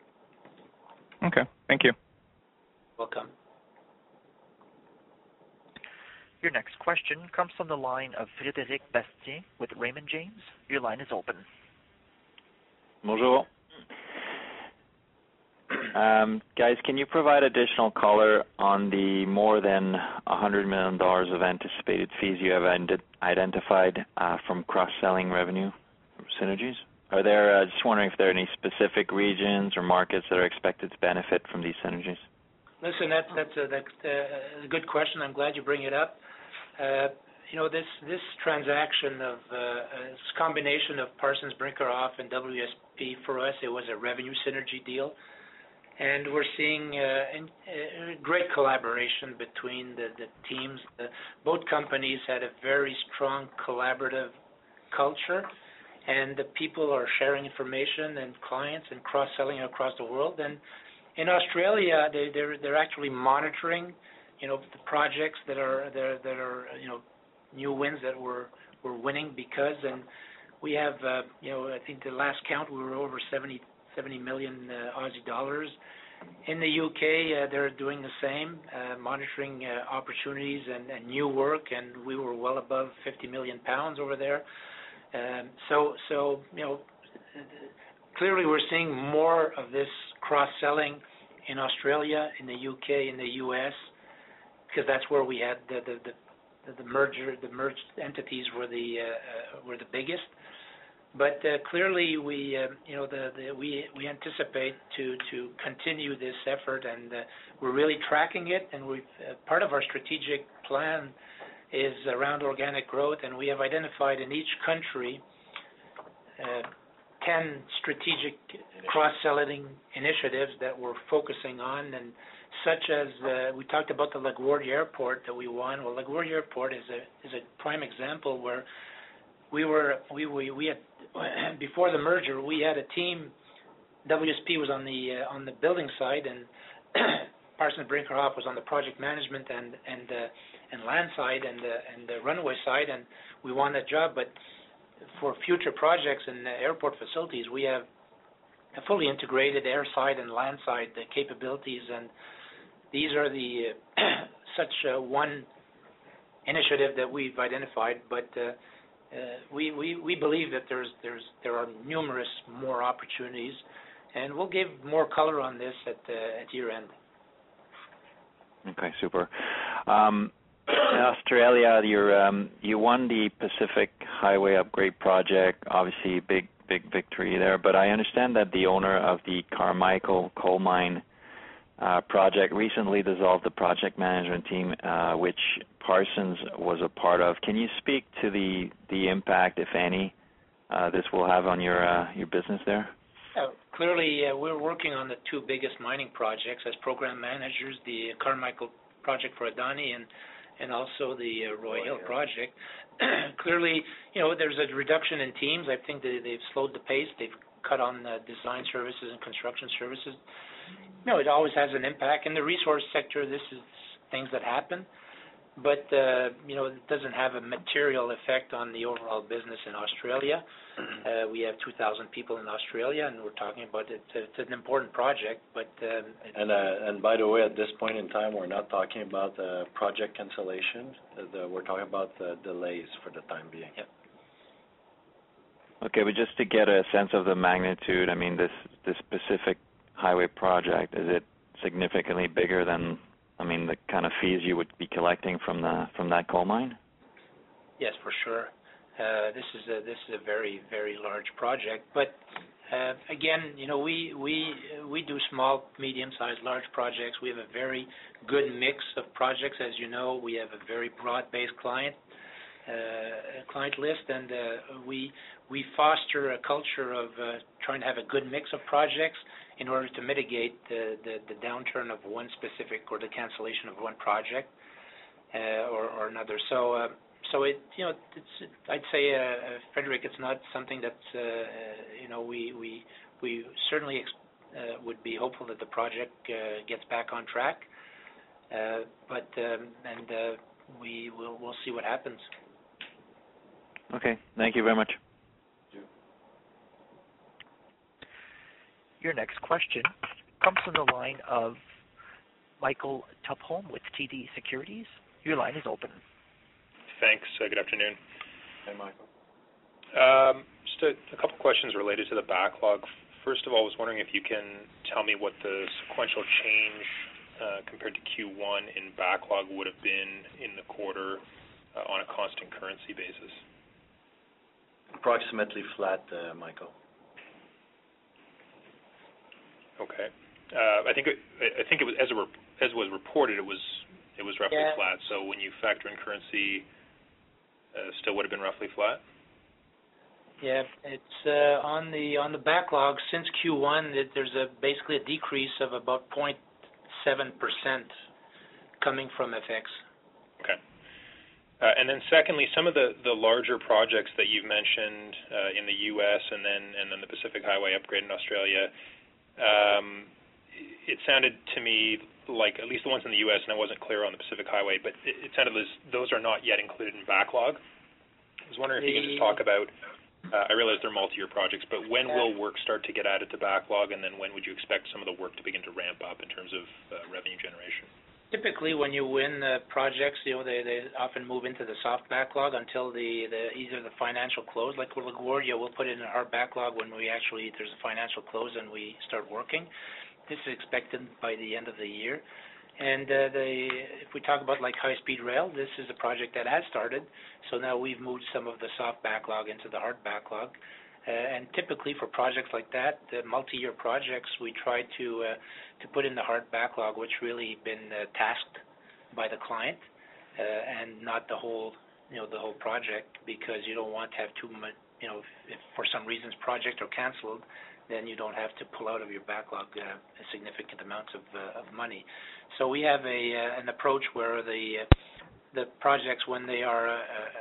Okay, thank you. Welcome. Your next question comes from the line of Frédéric Bastien with Raymond James. Your line is open. Bonjour. Guys, can you provide additional color on the more than $100 million of anticipated fees you have identified from cross-selling revenue synergies? Are there, just wondering if there are any specific regions or markets that are expected to benefit from these synergies? Listen, that's a good question. I'm glad you bring it up. This transaction of this combination of Parsons Brinckerhoff and WSP, for us, it was a revenue synergy deal. And we're seeing great collaboration between the teams. Both companies had a very strong collaborative culture, and the people are sharing information and clients and cross-selling across the world. And in Australia, they're actually monitoring, the projects that are new wins that we're winning because. And we have, I think the last count we were over 70 million Aussie dollars. In the UK, they're doing the same, monitoring opportunities and new work, and we were well above 50 million pounds over there. So clearly we're seeing more of this cross-selling in Australia, in the UK, in the US, because that's where we had the merged entities were the biggest. But clearly, we anticipate to continue this effort, and we're really tracking it. And part of our strategic plan is around organic growth, and we have identified in each country 10 strategic cross-selling initiatives that we're focusing on, and such as we talked about the LaGuardia Airport that we won. Well, LaGuardia Airport is a prime example where we had before the merger, we had a team. WSP was on the building side, and Parsons Brinckerhoff was on the project management and land side and the runway side, and we won that job. But for future projects in the airport facilities, we have a fully integrated air side and land side capabilities, and these are the such one initiative that we've identified. But we believe that there are numerous more opportunities, and we'll give more color on this at year end. Okay, super. In Australia, you won the Pacific Highway Upgrade Project. Obviously, big victory there. But I understand that the owner of the Carmichael Coal Mine project recently dissolved the project management team, which Parsons was a part of. Can you speak to the impact, if any, this will have on your business there? Clearly, we're working on the two biggest mining projects as program managers, the Carmichael project for Adani and also the Roy Hill project. Clearly, there's a reduction in teams. I think they've slowed the pace. They've cut on design services and construction services. It always has an impact. In the resource sector, this is things that happen. But, it doesn't have a material effect on the overall business in Australia. We have 2,000 people in Australia, and we're talking about it's an important project. But and by the way, at this point in time, we're not talking about project cancellation. We're talking about delays for the time being. Yep. Okay, but just to get a sense of the magnitude, I mean, this Pacific Highway project, is it significantly bigger than, the kind of fees you would be collecting from that coal mine? Yes, for sure. This is a very, very large project. But again, we do small, medium-sized, large projects. We have a very good mix of projects. As you know, we have a very broad-based client list, and we foster a culture of trying to have a good mix of projects in order to mitigate the downturn of one specific or the cancellation of one project or another. So it's I'd say, Frederick, it's not something that's we certainly would be hopeful that the project gets back on track, but we'll see what happens. Okay, thank you very much. Your next question comes from the line of Michael Tupholme with TD Securities. Your line is open. Thanks. Good afternoon. Hey, Michael. Just a couple questions related to the backlog. First of all, I was wondering if you can tell me what the sequential change compared to Q1 in backlog would have been in the quarter on a constant currency basis. Approximately flat, Michael. Okay. I think it was as was reported. It was roughly flat. So when you factor in currency, still would have been roughly flat. Yeah, it's on the backlog since Q1. There's basically a decrease of about 0.7% coming from FX. Okay. And then secondly, some of the larger projects that you've mentioned in the U.S. and then the Pacific Highway upgrade in Australia, it sounded to me like, at least the ones in the U.S., and I wasn't clear on the Pacific Highway, but it sounded as those are not yet included in backlog. I was wondering if you can just talk about, I realize they're multi-year projects, but when will work start to get added to backlog, and then when would you expect some of the work to begin to ramp up in terms of revenue generation? Typically, when you win projects, they often move into the soft backlog until either the financial close. Like with LaGuardia, we'll put it in our backlog when there's a financial close and we start working. This is expected by the end of the year. And if we talk about like high-speed rail, this is a project that has started. So now we've moved some of the soft backlog into the hard backlog. And typically for projects like that, the multi-year projects, we try to put in the hard backlog, which really been tasked by the client, and not the whole project, because you don't want to have too much. If for some reasons projects are canceled, then you don't have to pull out of your backlog significant amounts of money. So we have an approach where the projects, when they are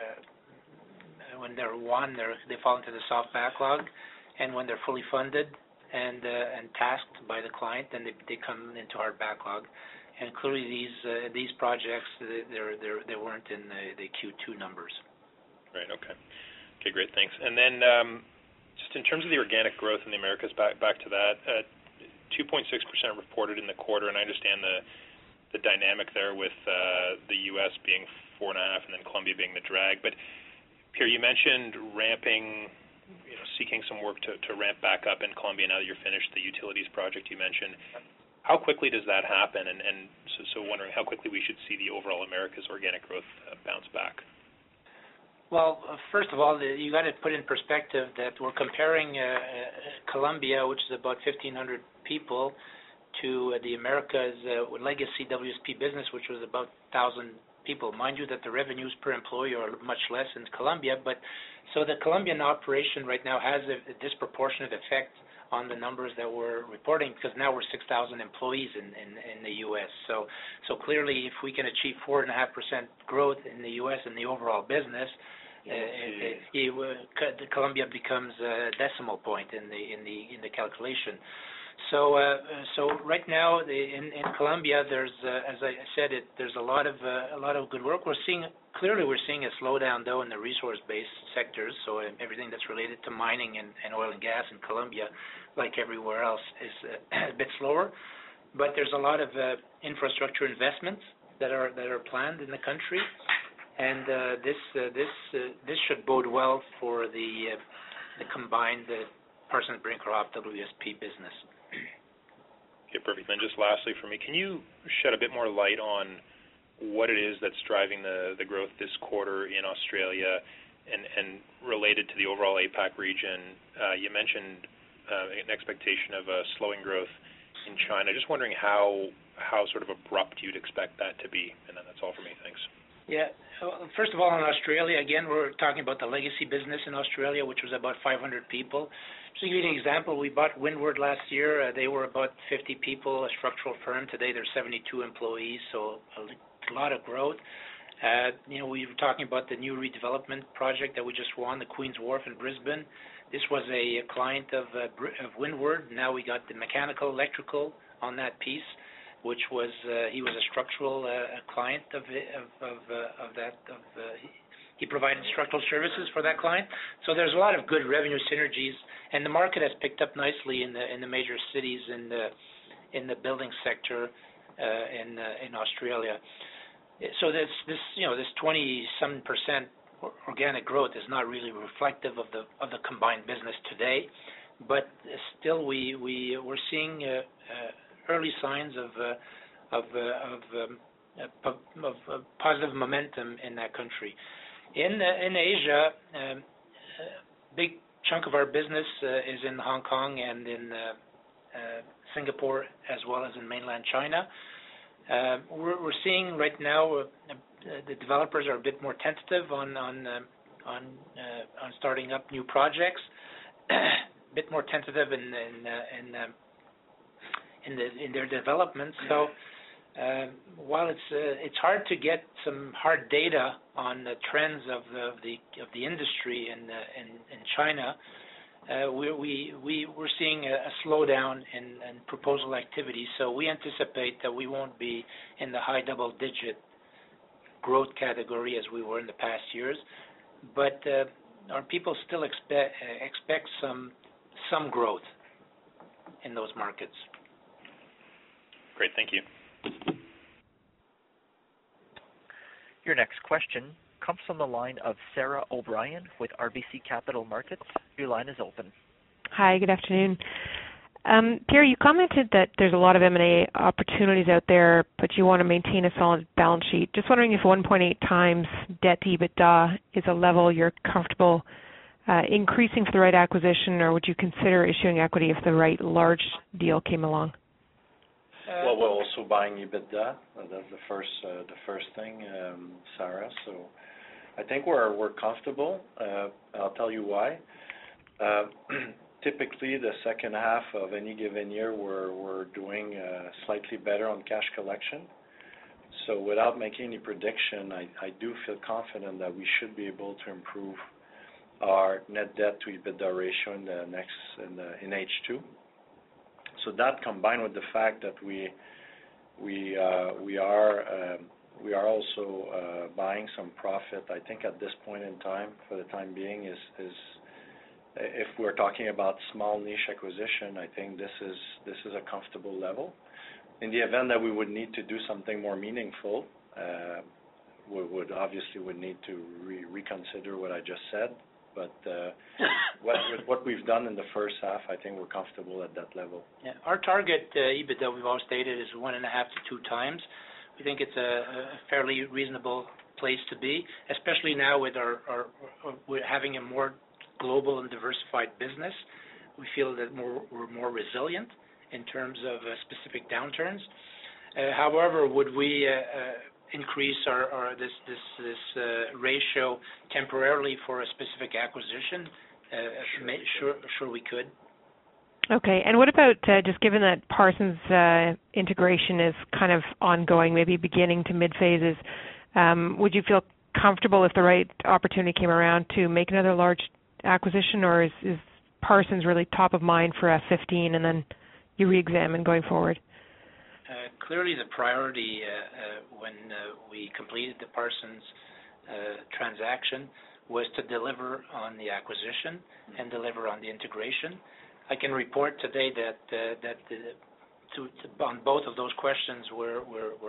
when they're won, they fall into the soft backlog, and when they're fully funded and tasked by the client, then they come into our backlog. And clearly, these projects they weren't in the Q2 numbers. Right. Okay. Okay. Great. Thanks. And then just in terms of the organic growth in the Americas, back to that, 2.6% reported in the quarter, and I understand the dynamic there with the U.S. being 4.5% and then Colombia being the drag, but Pierre, you mentioned ramping, seeking some work to ramp back up in Colombia now that you're finished the utilities project you mentioned. How quickly does that happen? And so wondering how quickly we should see the overall Americas organic growth bounce back. Well, first of all, you got to put in perspective that we're comparing Colombia, which is about 1,500 people, to the Americas legacy WSP business, which was about 1,000 people. Mind you that the revenues per employee are much less in Colombia, but so the Colombian operation right now has a disproportionate effect on the numbers that we're reporting, because now we're 6,000 employees in the U.S. So clearly, if we can achieve 4.5% growth in the U.S. and the overall business, Colombia becomes a decimal point in the calculation. So right now in Colombia, there's as I said, there's a lot of good work. We're seeing a slowdown though in the resource-based sectors. So everything that's related to mining and oil and gas in Colombia, like everywhere else, is a bit slower. But there's a lot of infrastructure investments that are planned in the country, and this should bode well for the combined Parsons Brinckerhoff WSP business. Okay, perfect. Then just lastly for me, can you shed a bit more light on what it is that's driving the growth this quarter in Australia and related to the overall APAC region? You mentioned an expectation of a slowing growth in China. Just wondering how sort of abrupt you'd expect that to be. And then that's all for me. Thanks. Yeah. First of all, in Australia, again, we're talking about the legacy business in Australia, which was about 500 people. Just to give you an example, we bought Windward last year. They were about 50 people, a structural firm. Today, there's 72 employees, so a lot of growth. We were talking about the new redevelopment project that we just won, the Queen's Wharf in Brisbane. This was a client of Windward. Now we got the mechanical, electrical on that piece, which was he was a structural client of that. He provided structural services for that client. So there's a lot of good revenue synergies, and the market has picked up nicely in the major cities in the building sector in Australia. So this 20-some% organic growth is not really reflective of the combined business today, but still we're seeing early signs of positive momentum in that country. In Asia, big chunk of our business is in Hong Kong and in Singapore, as well as in mainland China. We're seeing right now the developers are a bit more tentative on starting up new projects, a bit more tentative in their development. So while it's hard to get some hard data on the trends of the industry in China, we're seeing a slowdown in proposal activity. So we anticipate that we won't be in the high double-digit growth category as we were in the past years, but our people still expect some growth in those markets. Great, thank you. Your next question comes from the line of Sarah O'Brien with RBC Capital Markets. Your line is open. Hi, good afternoon. Pierre, you commented that there's a lot of M&A opportunities out there, but you want to maintain a solid balance sheet. Just wondering if 1.8 times debt to EBITDA is a level you're comfortable increasing for the right acquisition, or would you consider issuing equity if the right large deal came along? Well, we're also buying EBITDA. That's the first thing, Sarah. So I think we're comfortable. I'll tell you why. Typically, the second half of any given year, we're doing slightly better on cash collection. So without making any prediction, I do feel confident that we should be able to improve our net debt to EBITDA ratio in H2. So that combined with the fact that we are also buying some profit, I think at this point in time, for the time being, is if we're talking about small niche acquisition, I think this is a comfortable level. In the event that we would need to do something more meaningful, we would need to reconsider what I just said. But what we've done in the first half, I think we're comfortable at that level. Yeah, our target EBITDA, we've always stated, is 1.5 to 2 times. We think it's a fairly reasonable place to be, especially now with we're having a more global and diversified business. We feel that we're more resilient in terms of specific downturns. However, would we increase this ratio temporarily for a specific acquisition? Sure we could. Okay, and what about just given that Parsons integration is kind of ongoing, maybe beginning to mid-phases, would you feel comfortable if the right opportunity came around to make another large acquisition, or is Parsons really top of mind for F-15 and then you re-examine going forward? Clearly the priority when we completed the Parsons transaction was to deliver on the acquisition and deliver on the integration. I can report today that on both of those questions we're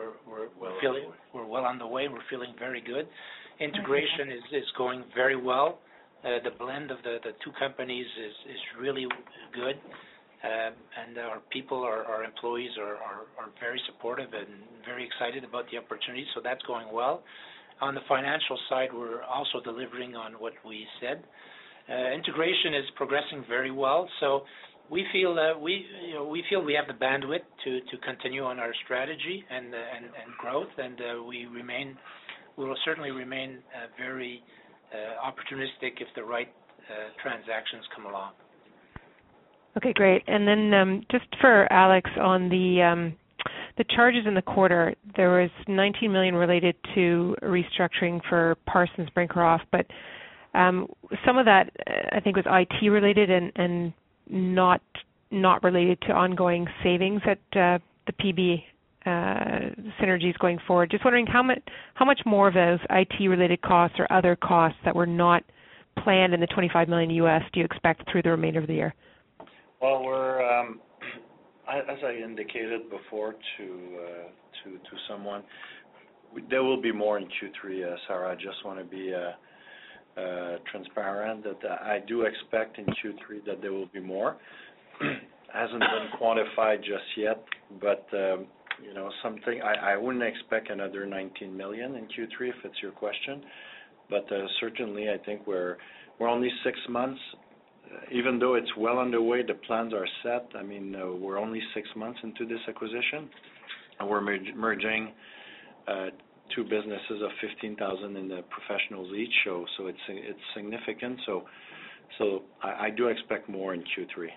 well on the way. We're feeling very good. Integration is going very well. The blend of the two companies is really good. And our people, our employees are very supportive and very excited about the opportunity, so that's going well. On the financial side, we're also delivering on what we said. Integration is progressing very well, so we feel we have the bandwidth to continue on our strategy and growth, and we will certainly remain very opportunistic if the right transactions come along. Okay, great. And then just for Alex, on the charges in the quarter, there was $19 million related to restructuring for Parsons Brinckerhoff, but some of that I think was IT related and not related to ongoing savings at the PB synergies going forward. Just wondering how much more of those IT related costs or other costs that were not planned in the $25 million US do you expect through the remainder of the year? Well, As I indicated before to someone, there will be more in Q3, Sarah. I just want to be transparent that I do expect in Q3 that there will be more. Hasn't been quantified just yet, but something I wouldn't expect another 19 million in Q3 if it's your question. But certainly, I think we're only 6 months. Even though it's well underway, the plans are set. I mean, we're only 6 months into this acquisition, and we're merging two businesses of 15,000 in the professionals each. So it's significant. So I do expect more in Q3.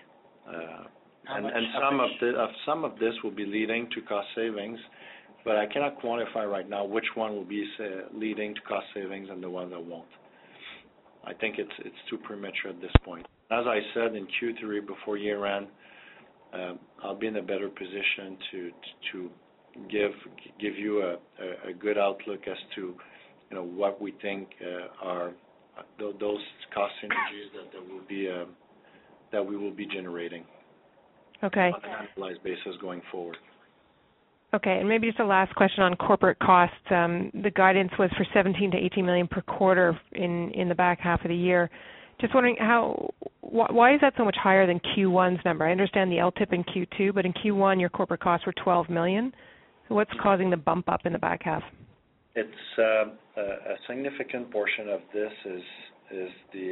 Some of this will be leading to cost savings, but I cannot quantify right now which one will be leading to cost savings and the one that won't. I think it's too premature at this point. As I said in Q3 before year end, I'll be in a better position to give you a good outlook as to what we think are those cost synergies that we will be generating. Okay. On an annualized basis going forward. Okay, and maybe just a last question on corporate costs. The guidance was for 17 to 18 million per quarter in the back half of the year. Just wondering why is that so much higher than Q1's number? I understand the LTIP in Q2, but in Q1 your corporate costs were 12 million. So what's causing the bump up in the back half? It's a significant portion of this is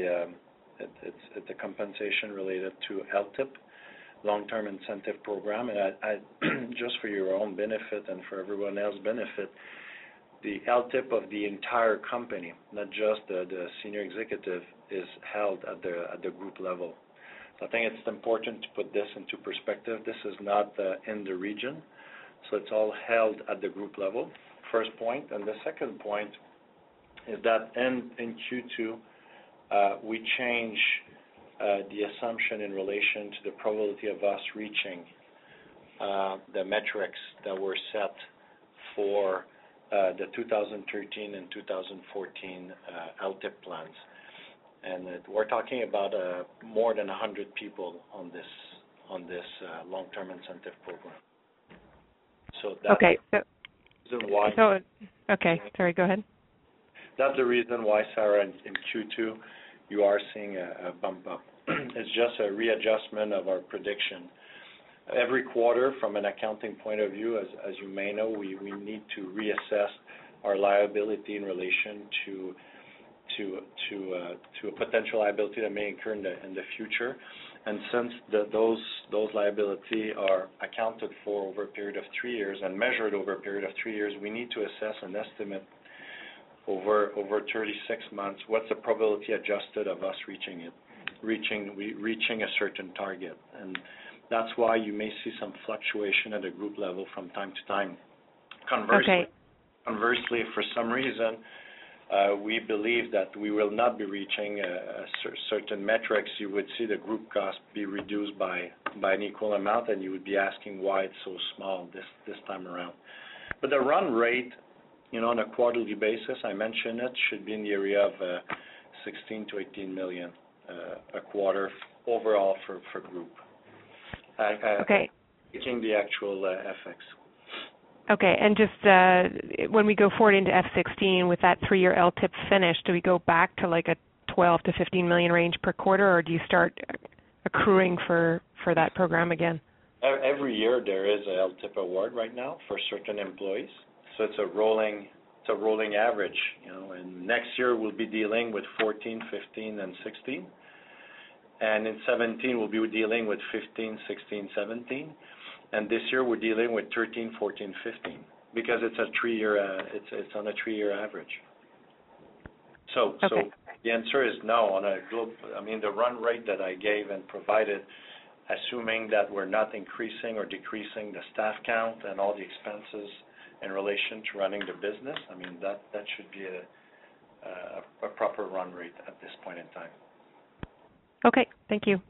the compensation related to LTIP. Long-term incentive program, and I just for your own benefit and for everyone else's benefit, the LTIP of the entire company, not just the senior executive, is held at the group level. So I think it's important to put this into perspective. This is not in the region, so it's all held at the group level. First point, and the second point is that in Q2 we change the assumption in relation to the probability of us reaching the metrics that were set for the 2013 and 2014 LTIP plans. And we're talking about more than 100 people on this long-term incentive program. So that's the reason why. Okay, sorry, go ahead. That's the reason why, Sarah, in Q2, you are seeing a bump up. It's just a readjustment of our prediction. Every quarter, from an accounting point of view, as you may know, we need to reassess our liability in relation to a potential liability that may incur in the future. And since those liability are accounted for over a period of 3 years and measured over a period of 3 years, we need to assess an estimate over 36 months. What's the probability adjusted of us reaching a certain target? And that's why you may see some fluctuation at a group level from time to time. Conversely, for some reason, we believe that we will not be reaching certain metrics. You would see the group cost be reduced by an equal amount, and you would be asking why it's so small this time around. But the run rate, on a quarterly basis, I mentioned it, should be in the area of 16 to 18 million a quarter overall for group. Okay. Taking the actual FX. Okay, and just when we go forward into F16 with that 3-year LTIP finish, do we go back to like a 12 to 15 million range per quarter, or do you start accruing for that program again? Every year there is a LTIP award right now for certain employees, so it's a rolling average. And next year we'll be dealing with 14, 15, and 16, and in 17 we'll be dealing with 15, 16, 17. And this year we're dealing with 13, 14, 15 because it's a 3-year. It's on a 3-year average. So the answer is no. On a global, the run rate that I gave and provided, assuming that we're not increasing or decreasing the staff count and all the expenses in relation to running the business, that should be a proper run rate at this point in time. Okay, thank you.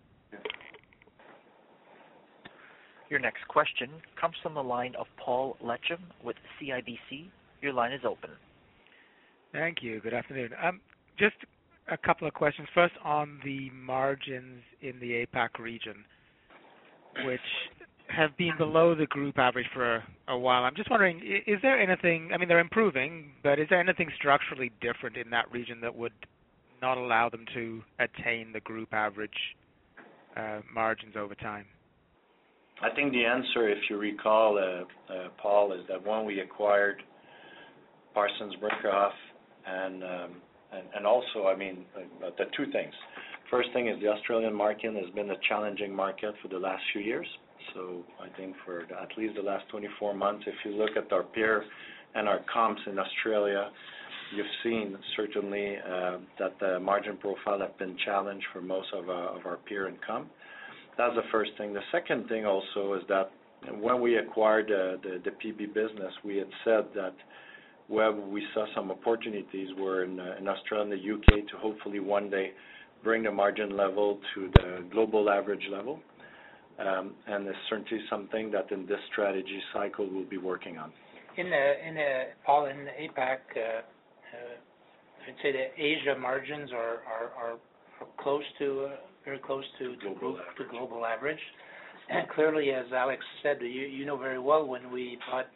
Your next question comes from the line of Paul Lechem with CIBC. Your line is open. Thank you. Good afternoon. Just a couple of questions. First, on the margins in the APAC region, which have been below the group average for a while. I'm just wondering, is there anything, I mean, they're improving, but is there anything structurally different in that region that would not allow them to attain the group average margins over time? I think the answer, if you recall, Paul, is that when we acquired Parsons Brinckerhoff and also, I mean, the two things. First thing is the Australian market has been a challenging market for the last few years. So I think for at least the last 24 months, if you look at our peer and our comps in Australia, you've seen certainly that the margin profile have been challenged for most of our peer and comp. That's the first thing. The second thing also is that when we acquired the PB business, we had said that where we saw some opportunities were in Australia and the UK to hopefully one day bring the margin level to the global average level. And it's certainly something that in this strategy cycle we'll be working on. Paul, in APAC, I'd say the Asia margins are close to very close to global average. And clearly, as Alex said, you know very well when we bought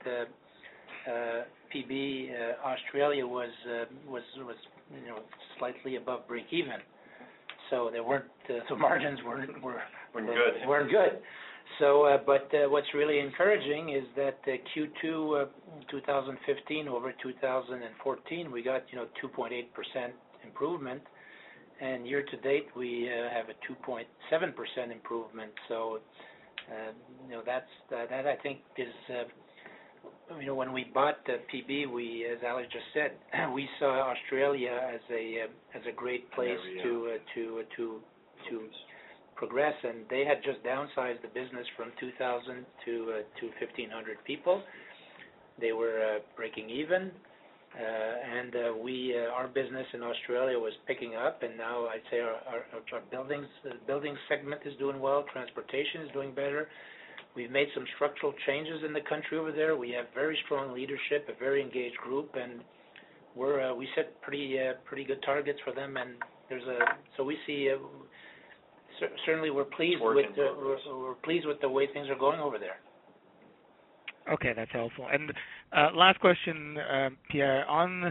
PB, Australia was slightly above break even. So they weren't the margins weren't good. So, but what's really encouraging is that Q2 2015 over 2014, we got 2.8% improvement, and year to date we have a 2.7% improvement. So, that I think is. When we bought PB, we, as Alex just said, we saw Australia as a great place to progress, and they had just downsized the business from 2,000 to 1,500 people. They were breaking even, and our business in Australia was picking up, and now I'd say our building segment is doing well. Transportation is doing better. We've made some structural changes in the country over there. We have very strong leadership, a very engaged group, and we set pretty good targets for them. And so we see certainly we're pleased with the way things are going over there. Okay, that's helpful. And last question, Pierre.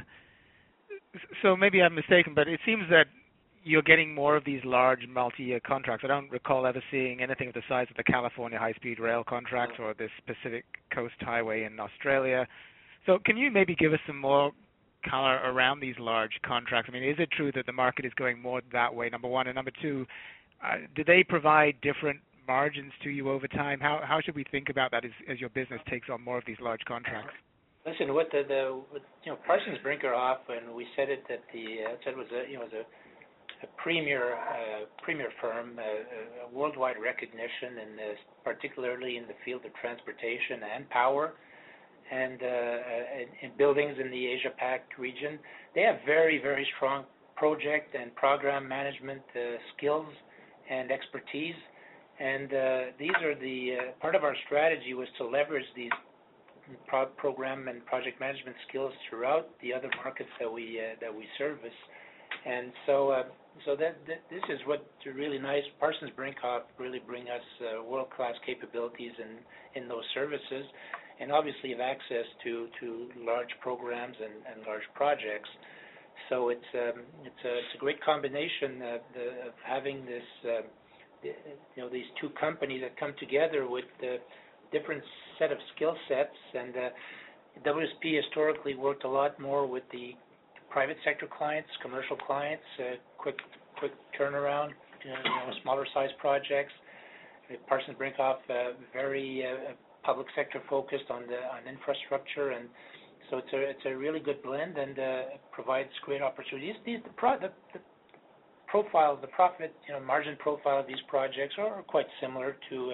So maybe I'm mistaken, but it seems that you're getting more of these large multi-year contracts. I don't recall ever seeing anything of the size of the California high-speed rail contract or this Pacific Coast Highway in Australia. So can you maybe give us some more color around these large contracts? I mean, is it true that the market is going more that way, number one? And number two, do they provide different margins to you over time? How should we think about that as your business takes on more of these large contracts? Listen, with Parsons Brinckerhoff, and we said it that it was a premier firm, a worldwide recognition, and particularly in the field of transportation and power, and in buildings in the Asia Pac region. They have very, very strong project and program management skills and expertise, and these are part of our strategy was to leverage these program and project management skills throughout the other markets that we service. And so this is what really nice. Parsons Brinckerhoff really bring us world-class capabilities in those services, and obviously have access to large programs and large projects. So it's a great combination of having these two companies that come together with a different set of skill sets. And WSP historically worked a lot more with the private sector clients, commercial clients, quick turnaround, smaller size projects. Parsons Brinckerhoff very public sector focused on infrastructure, and so it's a really good blend and provides great opportunities. The profile, the profit margin profile of these projects are quite similar to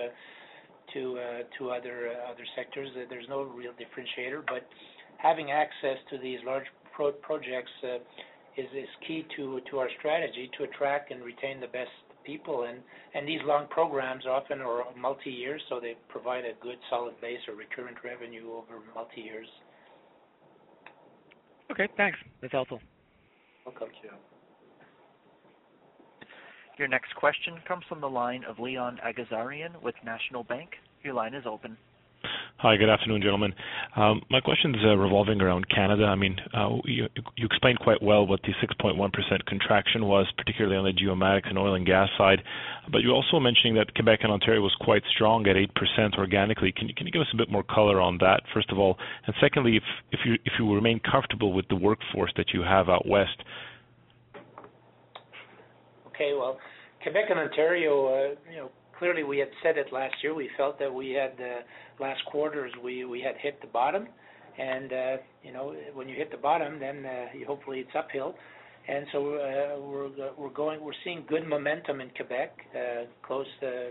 other sectors. There's no real differentiator, but having access to these large projects is key to our strategy to attract and retain the best people, and these long programs often are multi-years, so they provide a good solid base of recurrent revenue over multi-years. Okay, thanks. That's helpful. Welcome. Thank you. Your next question comes from the line of Leon Agazarian with National Bank. Your line is open. Hi, good afternoon, gentlemen. My question is revolving around Canada. I mean, you explained quite well what the 6.1% contraction was, particularly on the geomatics and oil and gas side. But you're also mentioning that Quebec and Ontario was quite strong at 8% organically. Can you give us a bit more color on that, first of all? And secondly, if you remain comfortable with the workforce that you have out west. Okay, well, Quebec and Ontario, clearly we had said it last year. We felt that we had last quarters we had hit the bottom, and when you hit the bottom, then hopefully it's uphill. And so we're seeing good momentum in Quebec, close to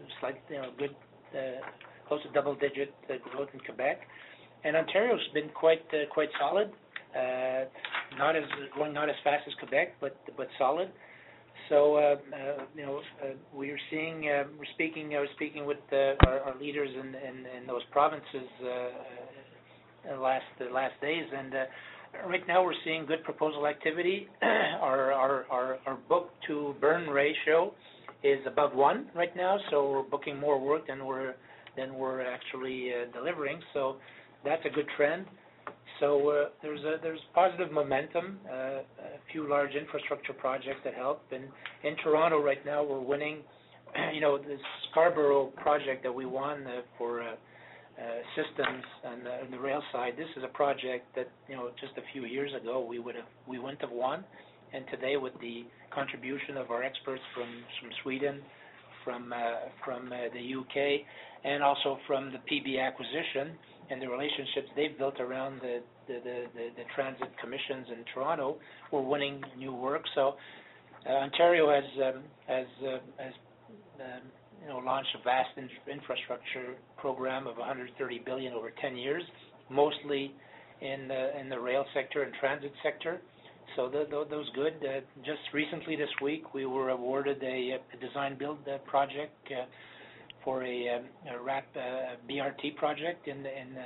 double-digit growth in Quebec, and Ontario's been quite solid. Not as fast as Quebec, but solid. So we're seeing. I was speaking with our leaders in those provinces the last days, and right now we're seeing good proposal activity. Our book to burn ratio is above 1 right now, so we're booking more work than we're actually delivering. So that's a good trend. So there's positive momentum, a few large infrastructure projects that help. And in Toronto right now we're winning, this Scarborough project that we won for systems on the rail side. This is a project that just a few years ago we wouldn't have won. And today, with the contribution of our experts from Sweden, from the UK, and also from the PB acquisition, and the relationships they've built around the transit commissions in Toronto, we're winning new work. So Ontario has launched a vast infrastructure program of $130 billion over 10 years, mostly in the rail sector and transit sector. So those good. Just recently this week, we were awarded a design-build project for a RAP BRT project in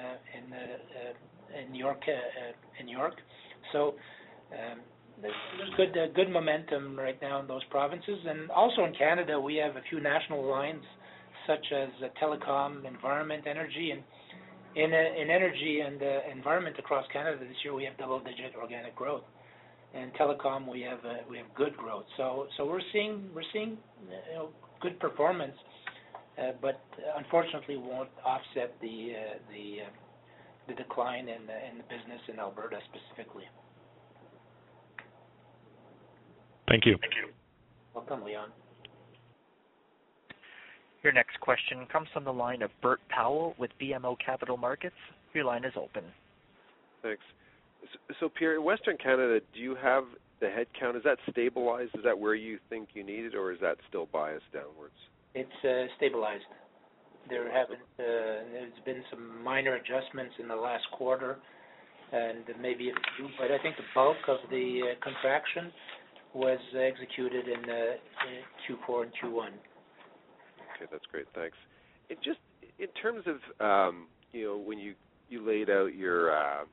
New York. So there's good momentum right now in those provinces, and also in Canada we have a few national lines such as telecom, environment, energy, and in energy and environment across Canada this year we have double-digit organic growth. And telecom we have good growth. So we're seeing good performance. But unfortunately won't offset the decline in the business in Alberta specifically. Thank you. Welcome, Leon. Your next question comes from the line of Bert Powell with BMO Capital Markets. Your line is open. Thanks. So Pierre, in Western Canada, do you have the headcount? Is that stabilized? Is that where you think you need it, or is that still biased downwards? It's stabilized. There's been some minor adjustments in the last quarter, and maybe a few, but I think the bulk of the contraction was executed in Q4 and Q1. Okay, that's great. Thanks. Just in terms of when you laid out your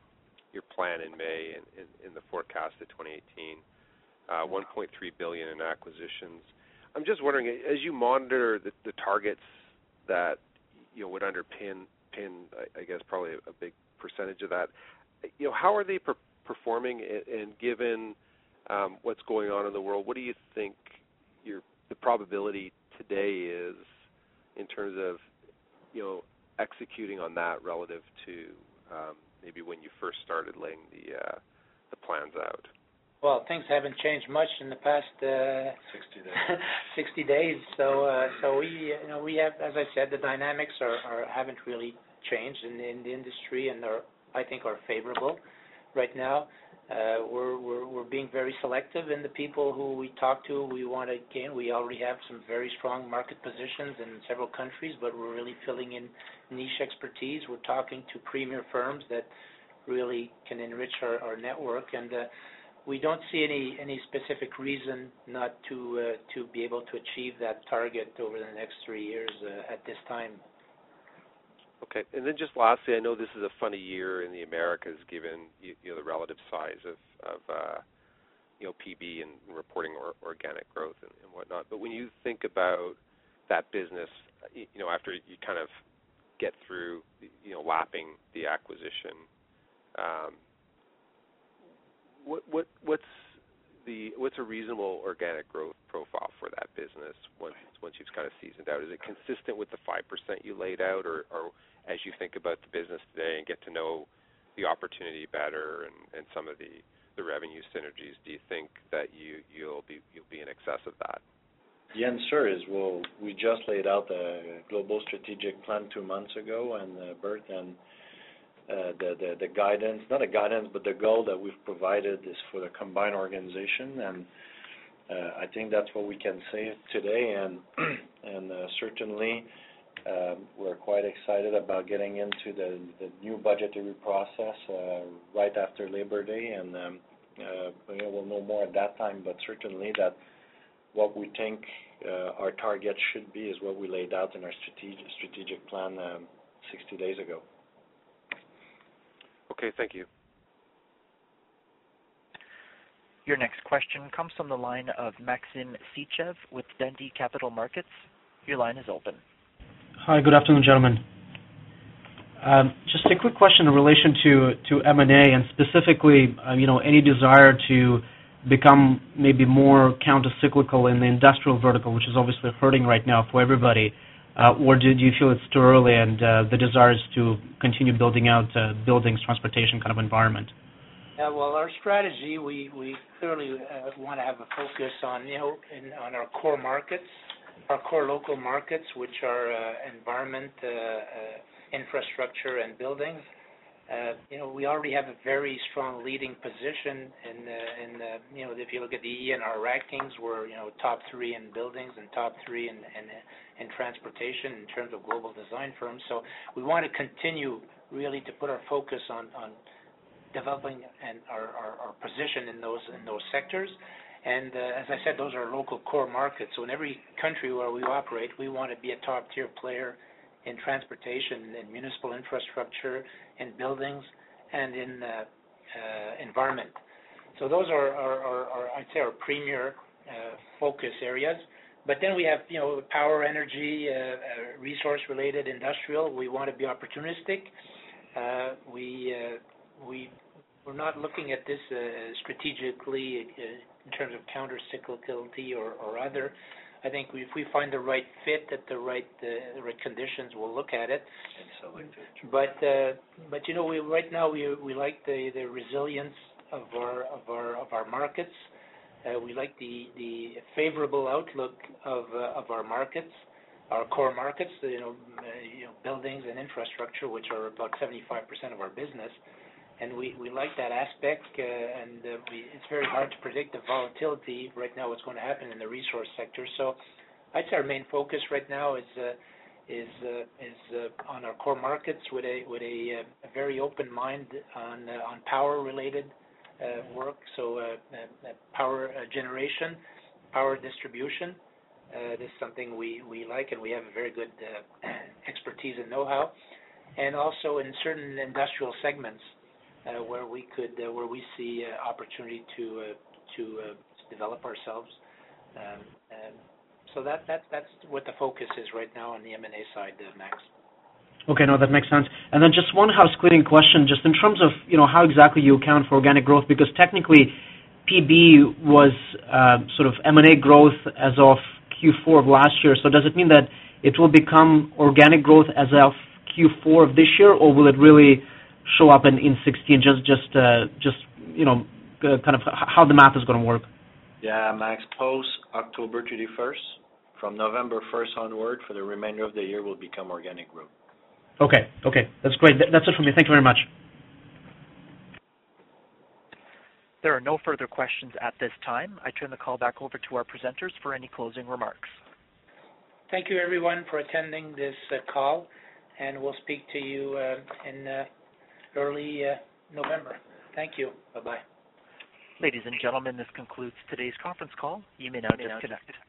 plan in May in the forecast of 2018, $1.3 billion in acquisitions. I'm just wondering, as you monitor the targets that would underpin, I guess probably a big percentage of that, how are they performing? And given what's going on in the world, what do you think the probability today is in terms of executing on that relative to maybe when you first started laying the plans out? Well, things haven't changed much in the past 60 days. 60 days. So we have, as I said, the dynamics haven't really changed in the industry, and I think are favorable right now. We're being very selective in the people who we talk to. We want to gain. We already have some very strong market positions in several countries, but we're really filling in niche expertise. We're talking to premier firms that really can enrich our network, and we don't see any specific reason not to be able to achieve that target over the next 3 years at this time. Okay, and then just lastly, I know this is a funny year in the Americas given the relative size of PB and reporting organic growth and whatnot. But when you think about that business, after you kind of get through, lapping the acquisition, what's a reasonable organic growth profile for that business once you've kind of seasoned out? Is it consistent with the 5% you laid out, or as you think about the business today and get to know the opportunity better and some of the revenue synergies, do you think that you'll be in excess of that? The answer is, we just laid out a global strategic plan 2 months ago, and Bert, and the guidance, not a guidance, but the goal that we've provided is for the combined organization, and I think that's what we can say today, and certainly we're quite excited about getting into the new budgetary process right after Labor Day, and we'll know more at that time, but certainly that what we think our target should be is what we laid out in our strategic plan 60 days ago. Okay, thank you. Your next question comes from the line of Maxim Sytchev with Dundee Capital Markets. Your line is open. Hi, good afternoon, gentlemen. Just a quick question in relation to M&A, and specifically, any desire to become maybe more counter-cyclical in the industrial vertical, which is obviously hurting right now for everybody, or do you feel it's too early and the desire is to continue building out buildings, transportation kind of environment? Well, our strategy, we clearly want to have a focus on, on our core markets, our core local markets, which are environment, infrastructure, and buildings. We already have a very strong leading position in if you look at the ENR rankings, we're, top 3 in buildings and top 3 in transportation in terms of global design firms. So we want to continue really to put our focus on developing and our position in those sectors. And as I said, those are local core markets. So in every country where we operate, we want to be a top-tier player in transportation, in municipal infrastructure, in buildings, and in environment. So those are I'd say, our premier focus areas. But then we have, power, energy, resource-related, industrial. We want to be opportunistic. We're not looking at this strategically in terms of counter-cyclicality or other. I think if we find the right fit at the right conditions, we'll look at it. But we right now we like the resilience of our markets. We like the favorable outlook of our markets, our core markets. Buildings and infrastructure, which are about 75% of our business. And we like that aspect, it's very hard to predict the volatility right now, what's going to happen in the resource sector. So I'd say our main focus right now is on our core markets with a very open mind on power-related work, so power generation, power distribution. This is something we like, and we have a very good expertise and know-how. And also in certain industrial segments, where we see opportunity to develop ourselves, so that's what the focus is right now on the M&A side, Max. Okay, no, that makes sense. And then just one housecleaning question, just in terms of how exactly you account for organic growth, because technically PB was sort of M&A growth as of Q4 of last year. So does it mean that it will become organic growth as of Q4 of this year, or will it really show up in 16, just kind of how the math is going to work? Yeah, Max, post October 31st, from November 1st onward, for the remainder of the year will become organic growth. Okay, that's great. That's it for me. Thank you very much. There are no further questions at this time. I turn the call back over to our presenters for any closing remarks. Thank you, everyone, for attending this call, and we'll speak to you in early November. Thank you. Bye-bye. Ladies and gentlemen, this concludes today's conference call. You may now disconnect.